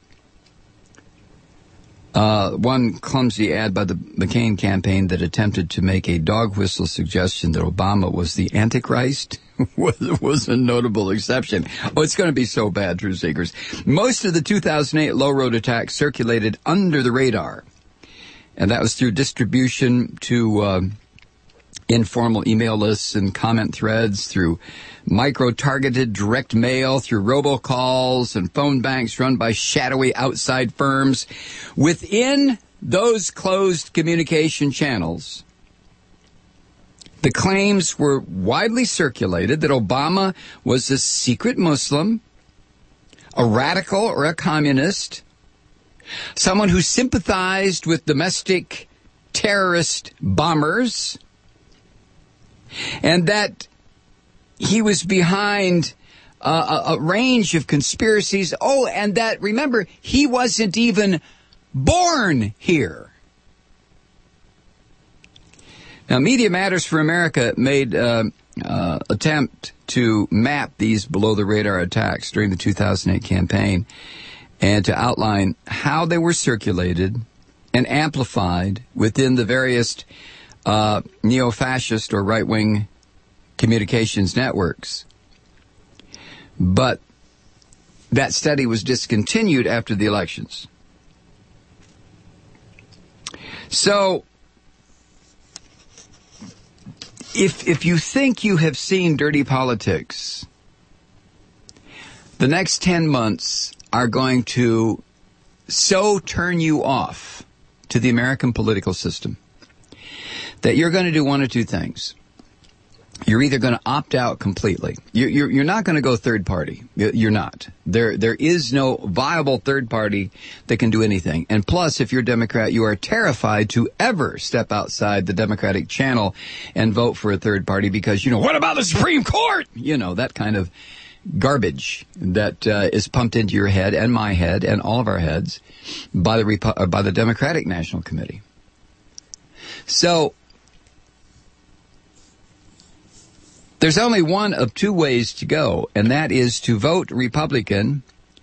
S1: Uh, one clumsy ad by the McCain campaign that attempted to make a dog whistle suggestion that Obama was the Antichrist was, was a notable exception. Oh, it's going to be so bad, Truth Seekers. Most of the two thousand eight low road attack circulated under the radar, and that was through distribution to uh, informal email lists and comment threads, through micro-targeted direct mail, through robocalls and phone banks run by shadowy outside firms. Within those closed communication channels, the claims were widely circulated that Obama was a secret Muslim, a radical or a communist, someone who sympathized with domestic terrorist bombers, and that he was behind uh, a, a range of conspiracies. Oh, and that, remember, he wasn't even born here. Now, Media Matters for America made an uh, uh, attempt to map these below-the-radar attacks during the two thousand eight campaign and to outline how they were circulated and amplified within the various uh, neo-fascist or right-wing communications networks. But that study was discontinued after the elections. So, if if you think you have seen dirty politics, the next ten months are going to so turn you off to the American political system that you're going to do one of two things. You're either going to opt out completely. You're, you're, you're not going to go third party. You're not. There, there is no viable third party that can do anything. And plus, if you're a Democrat, you are terrified to ever step outside the Democratic channel and vote for a third party because, you know, what about the Supreme Court? You know, that kind of garbage that uh, is pumped into your head and my head and all of our heads by the Repu- uh, by the Democratic National Committee. So, there's only one of two ways to go, and that is to vote Republican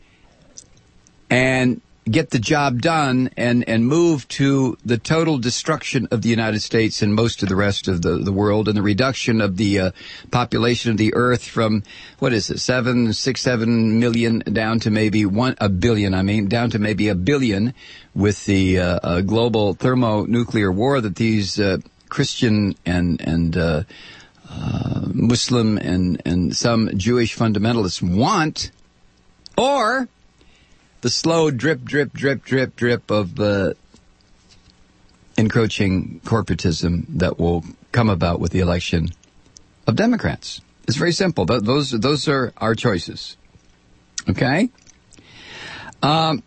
S1: and get the job done and, and move to the total destruction of the United States and most of the rest of the, the world and the reduction of the uh, population of the earth from, what is it, seven, six, seven million down to maybe one, a billion, I mean, down to maybe a billion with the uh, uh, global thermonuclear war that these uh, Christian and, and, uh, Uh, Muslim and, and some Jewish fundamentalists want, or the slow drip, drip, drip, drip, drip of uh, encroaching corporatism that will come about with the election of Democrats. It's very simple. Th- those, those are our choices. Okay? Um,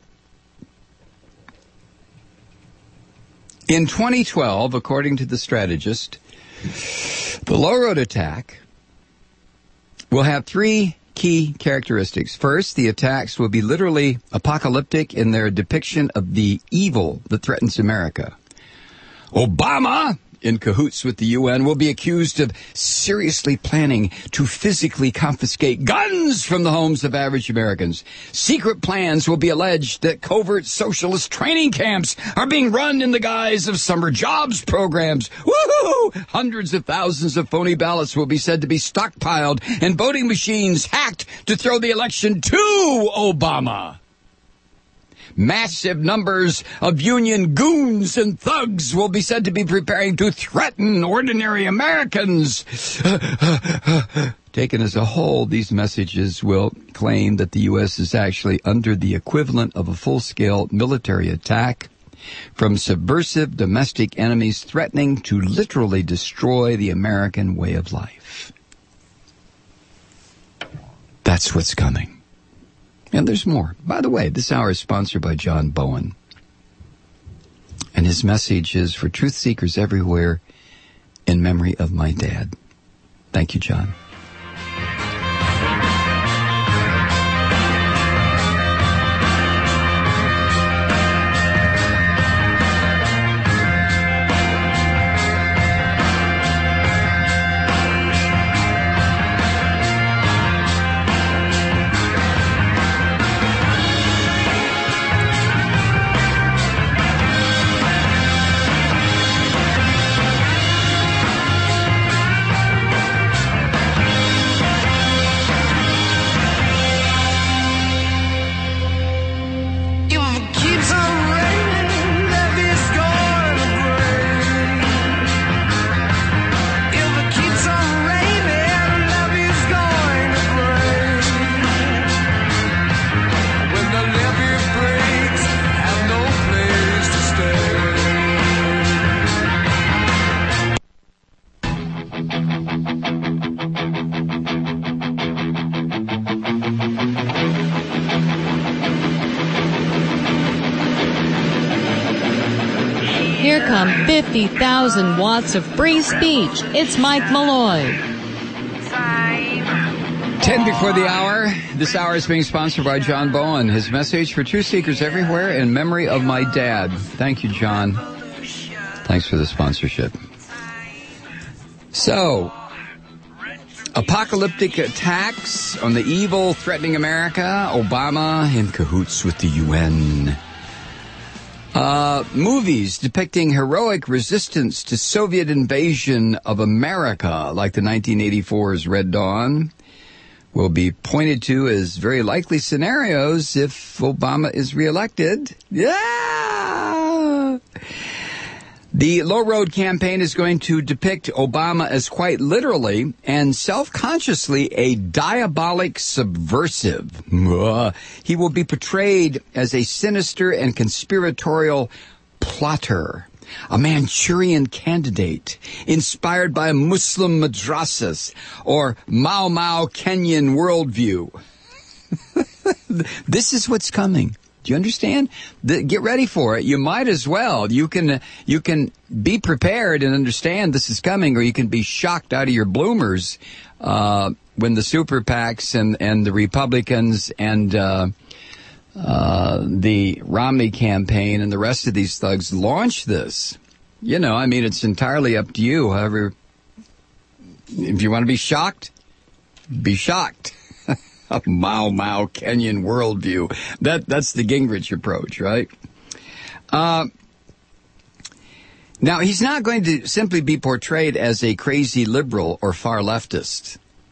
S1: in twenty twelve, according to the strategist, the low road attack will have three key characteristics. First, the attacks will be literally apocalyptic in their depiction of the evil that threatens America. Obama, in cahoots with the U N, will be accused of seriously planning to physically confiscate guns from the homes of average Americans. Secret plans will be alleged that covert socialist training camps are being run in the guise of summer jobs programs. Woohoo! Hundreds of thousands of phony ballots will be said to be stockpiled and voting machines hacked to throw the election to Obama. Massive numbers of union goons and thugs will be said to be preparing to threaten ordinary Americans. Taken as a whole, these messages will claim that the U S is actually under the equivalent of a full-scale military attack from subversive domestic enemies threatening to literally destroy the American way of life. That's what's coming. And there's more. By the way, this hour is sponsored by John Bowen. And his message is for truth seekers everywhere in memory of my dad. Thank you, John.
S4: Here come fifty thousand watts of free speech. It's Mike Malloy.
S1: Ten before the hour. This hour is being sponsored by John Bowen. His message for truth seekers everywhere in memory of my dad. Thank you, John. Thanks for the sponsorship. So, apocalyptic attacks on the evil threatening America. Obama in cahoots with the U N. Uh, movies depicting heroic resistance to Soviet invasion of America, like the nineteen eighty-four's Red Dawn, will be pointed to as very likely scenarios if Obama is reelected. Yeah! The Low Road campaign is going to depict Obama as quite literally and self-consciously a diabolic subversive. Uh, he will be portrayed as a sinister and conspiratorial plotter a Manchurian candidate inspired by Muslim madrasas or Mau Mau Kenyan worldview. This is what's coming. Do you understand? The, get ready for it. You might as well. You can uh, you can be prepared and understand this is coming, or you can be shocked out of your bloomers uh, when the super PACs and, and the Republicans and uh, uh, the Romney campaign and the rest of these thugs launch this. You know, I mean, it's entirely up to you. However, if you want to be shocked, be shocked. A Mau Mau Kenyan worldview. That that's the Gingrich approach, right? Uh, now, he's not going to simply be portrayed as a crazy liberal or far leftist,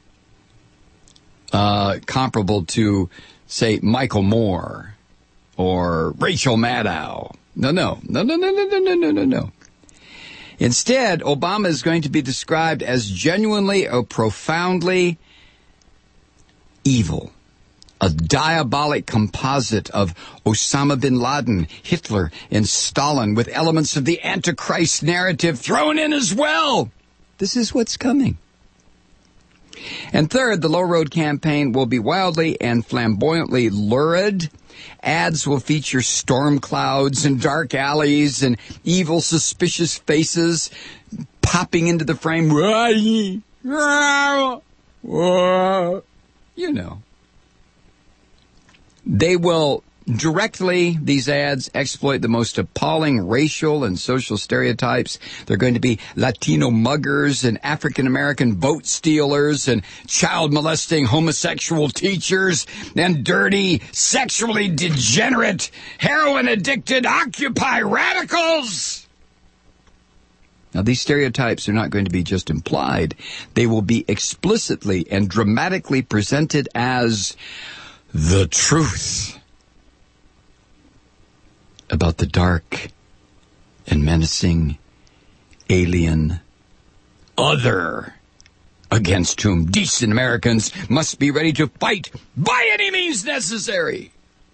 S1: uh, comparable to, say, Michael Moore or Rachel Maddow. No, no, no, no, no, no, no, no, no, no. Instead, Obama is going to be described as genuinely or profoundly evil, a diabolic composite of Osama bin Laden, Hitler, and Stalin with elements of the Antichrist narrative thrown in as well. This is what's coming. And third, the Low Road campaign will be wildly and flamboyantly lurid. Ads will feature storm clouds and dark alleys and evil, suspicious faces popping into the frame. You know. They will directly, these ads, exploit the most appalling racial and social stereotypes. They're going to be Latino muggers and African-American vote stealers and child-molesting homosexual teachers and dirty, sexually degenerate, heroin-addicted Occupy radicals. Now, these stereotypes are not going to be just implied. They will be explicitly and dramatically presented as the truth about the dark and menacing alien other against whom decent Americans must be ready to fight by any means necessary.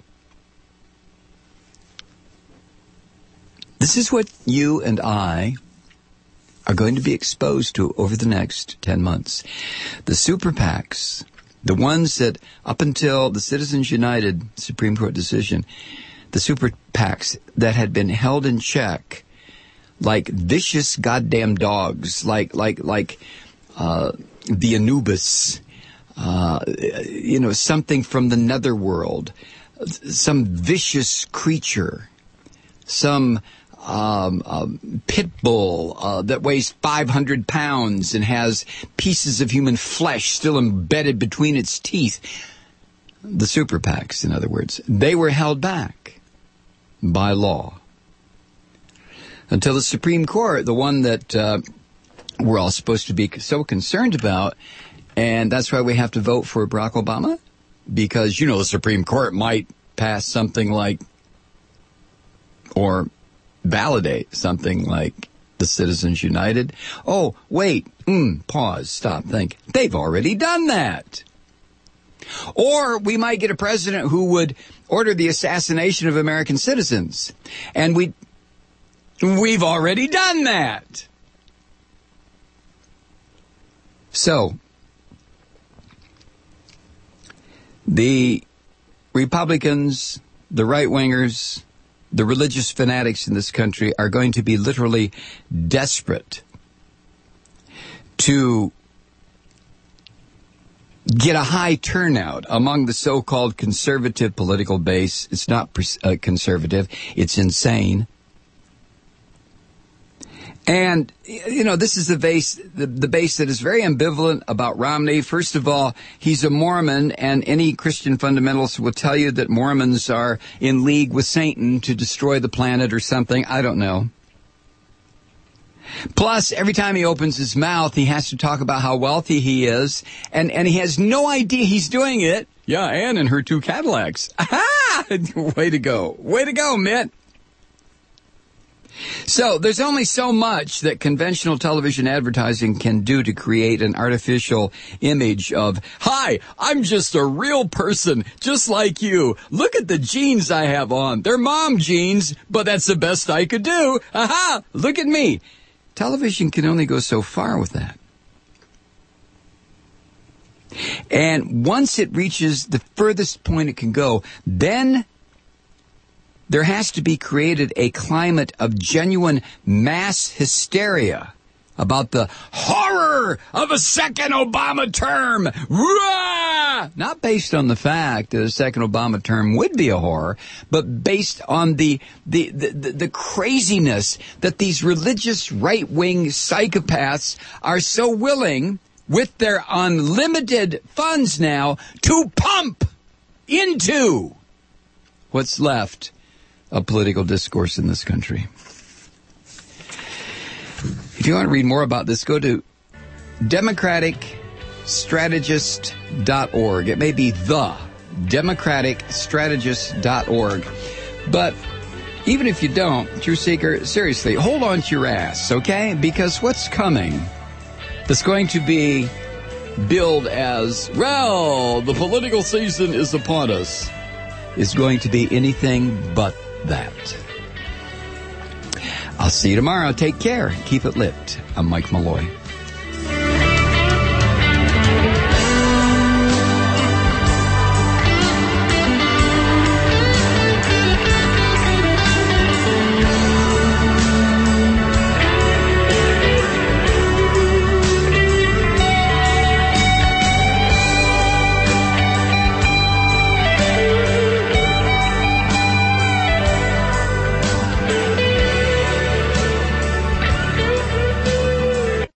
S1: This is what you and I are going to be exposed to over the next ten months. The super PACs, the ones that up until the Citizens United Supreme Court decision, the super PACs that had been held in check like vicious goddamn dogs, like like like uh, the Anubis, uh, you know, something from the netherworld, some vicious creature, some Um, um, pit bull uh, that weighs five hundred pounds and has pieces of human flesh still embedded between its teeth. The super PACs, in other words, they were held back by law until the Supreme Court, the one that uh, we're all supposed to be so concerned about, and that's why we have to vote for Barack Obama, because, you know, the Supreme Court might pass something like, or validate something like the Citizens United. Oh, wait, mm, pause, stop, think. They've already done that. Or we might get a president who would order the assassination of American citizens. And we, we've already done that. So, the Republicans, the right-wingers, the religious fanatics in this country are going to be literally desperate to get a high turnout among the so-called conservative political base. It's not uh, conservative. It's insane. And, you know, this is the base, the, the base that is very ambivalent about Romney. First of all, he's a Mormon, and any Christian fundamentalist will tell you that Mormons are in league with Satan to destroy the planet or something. I don't know. Plus, every time he opens his mouth, he has to talk about how wealthy he is, and, and he has no idea he's doing it. Yeah, Anne and her two Cadillacs. Aha! Way to go. Way to go, Mitt. So there's only so much that conventional television advertising can do to create an artificial image of, hi, I'm just a real person, just like you. Look at the jeans I have on. They're mom jeans, but that's the best I could do. Aha! Look at me. Television can only go so far with that. And once it reaches the furthest point it can go, then there has to be created a climate of genuine mass hysteria about the horror of a second Obama term. Rah! Not based on the fact that a second Obama term would be a horror, but based on the the, the, the, the craziness that these religious right-wing psychopaths are so willing, with their unlimited funds now, to pump into what's left of political discourse in this country. If you want to read more about this, go to democratic strategist dot org. It may be the democratic strategist dot org. But even if you don't, Truth Seeker, seriously, hold on to your ass, okay? Because what's coming that's going to be billed as, well, the political season is upon us, is going to be anything but that. I'll see you tomorrow. Take care. Keep it lit. I'm Mike Malloy.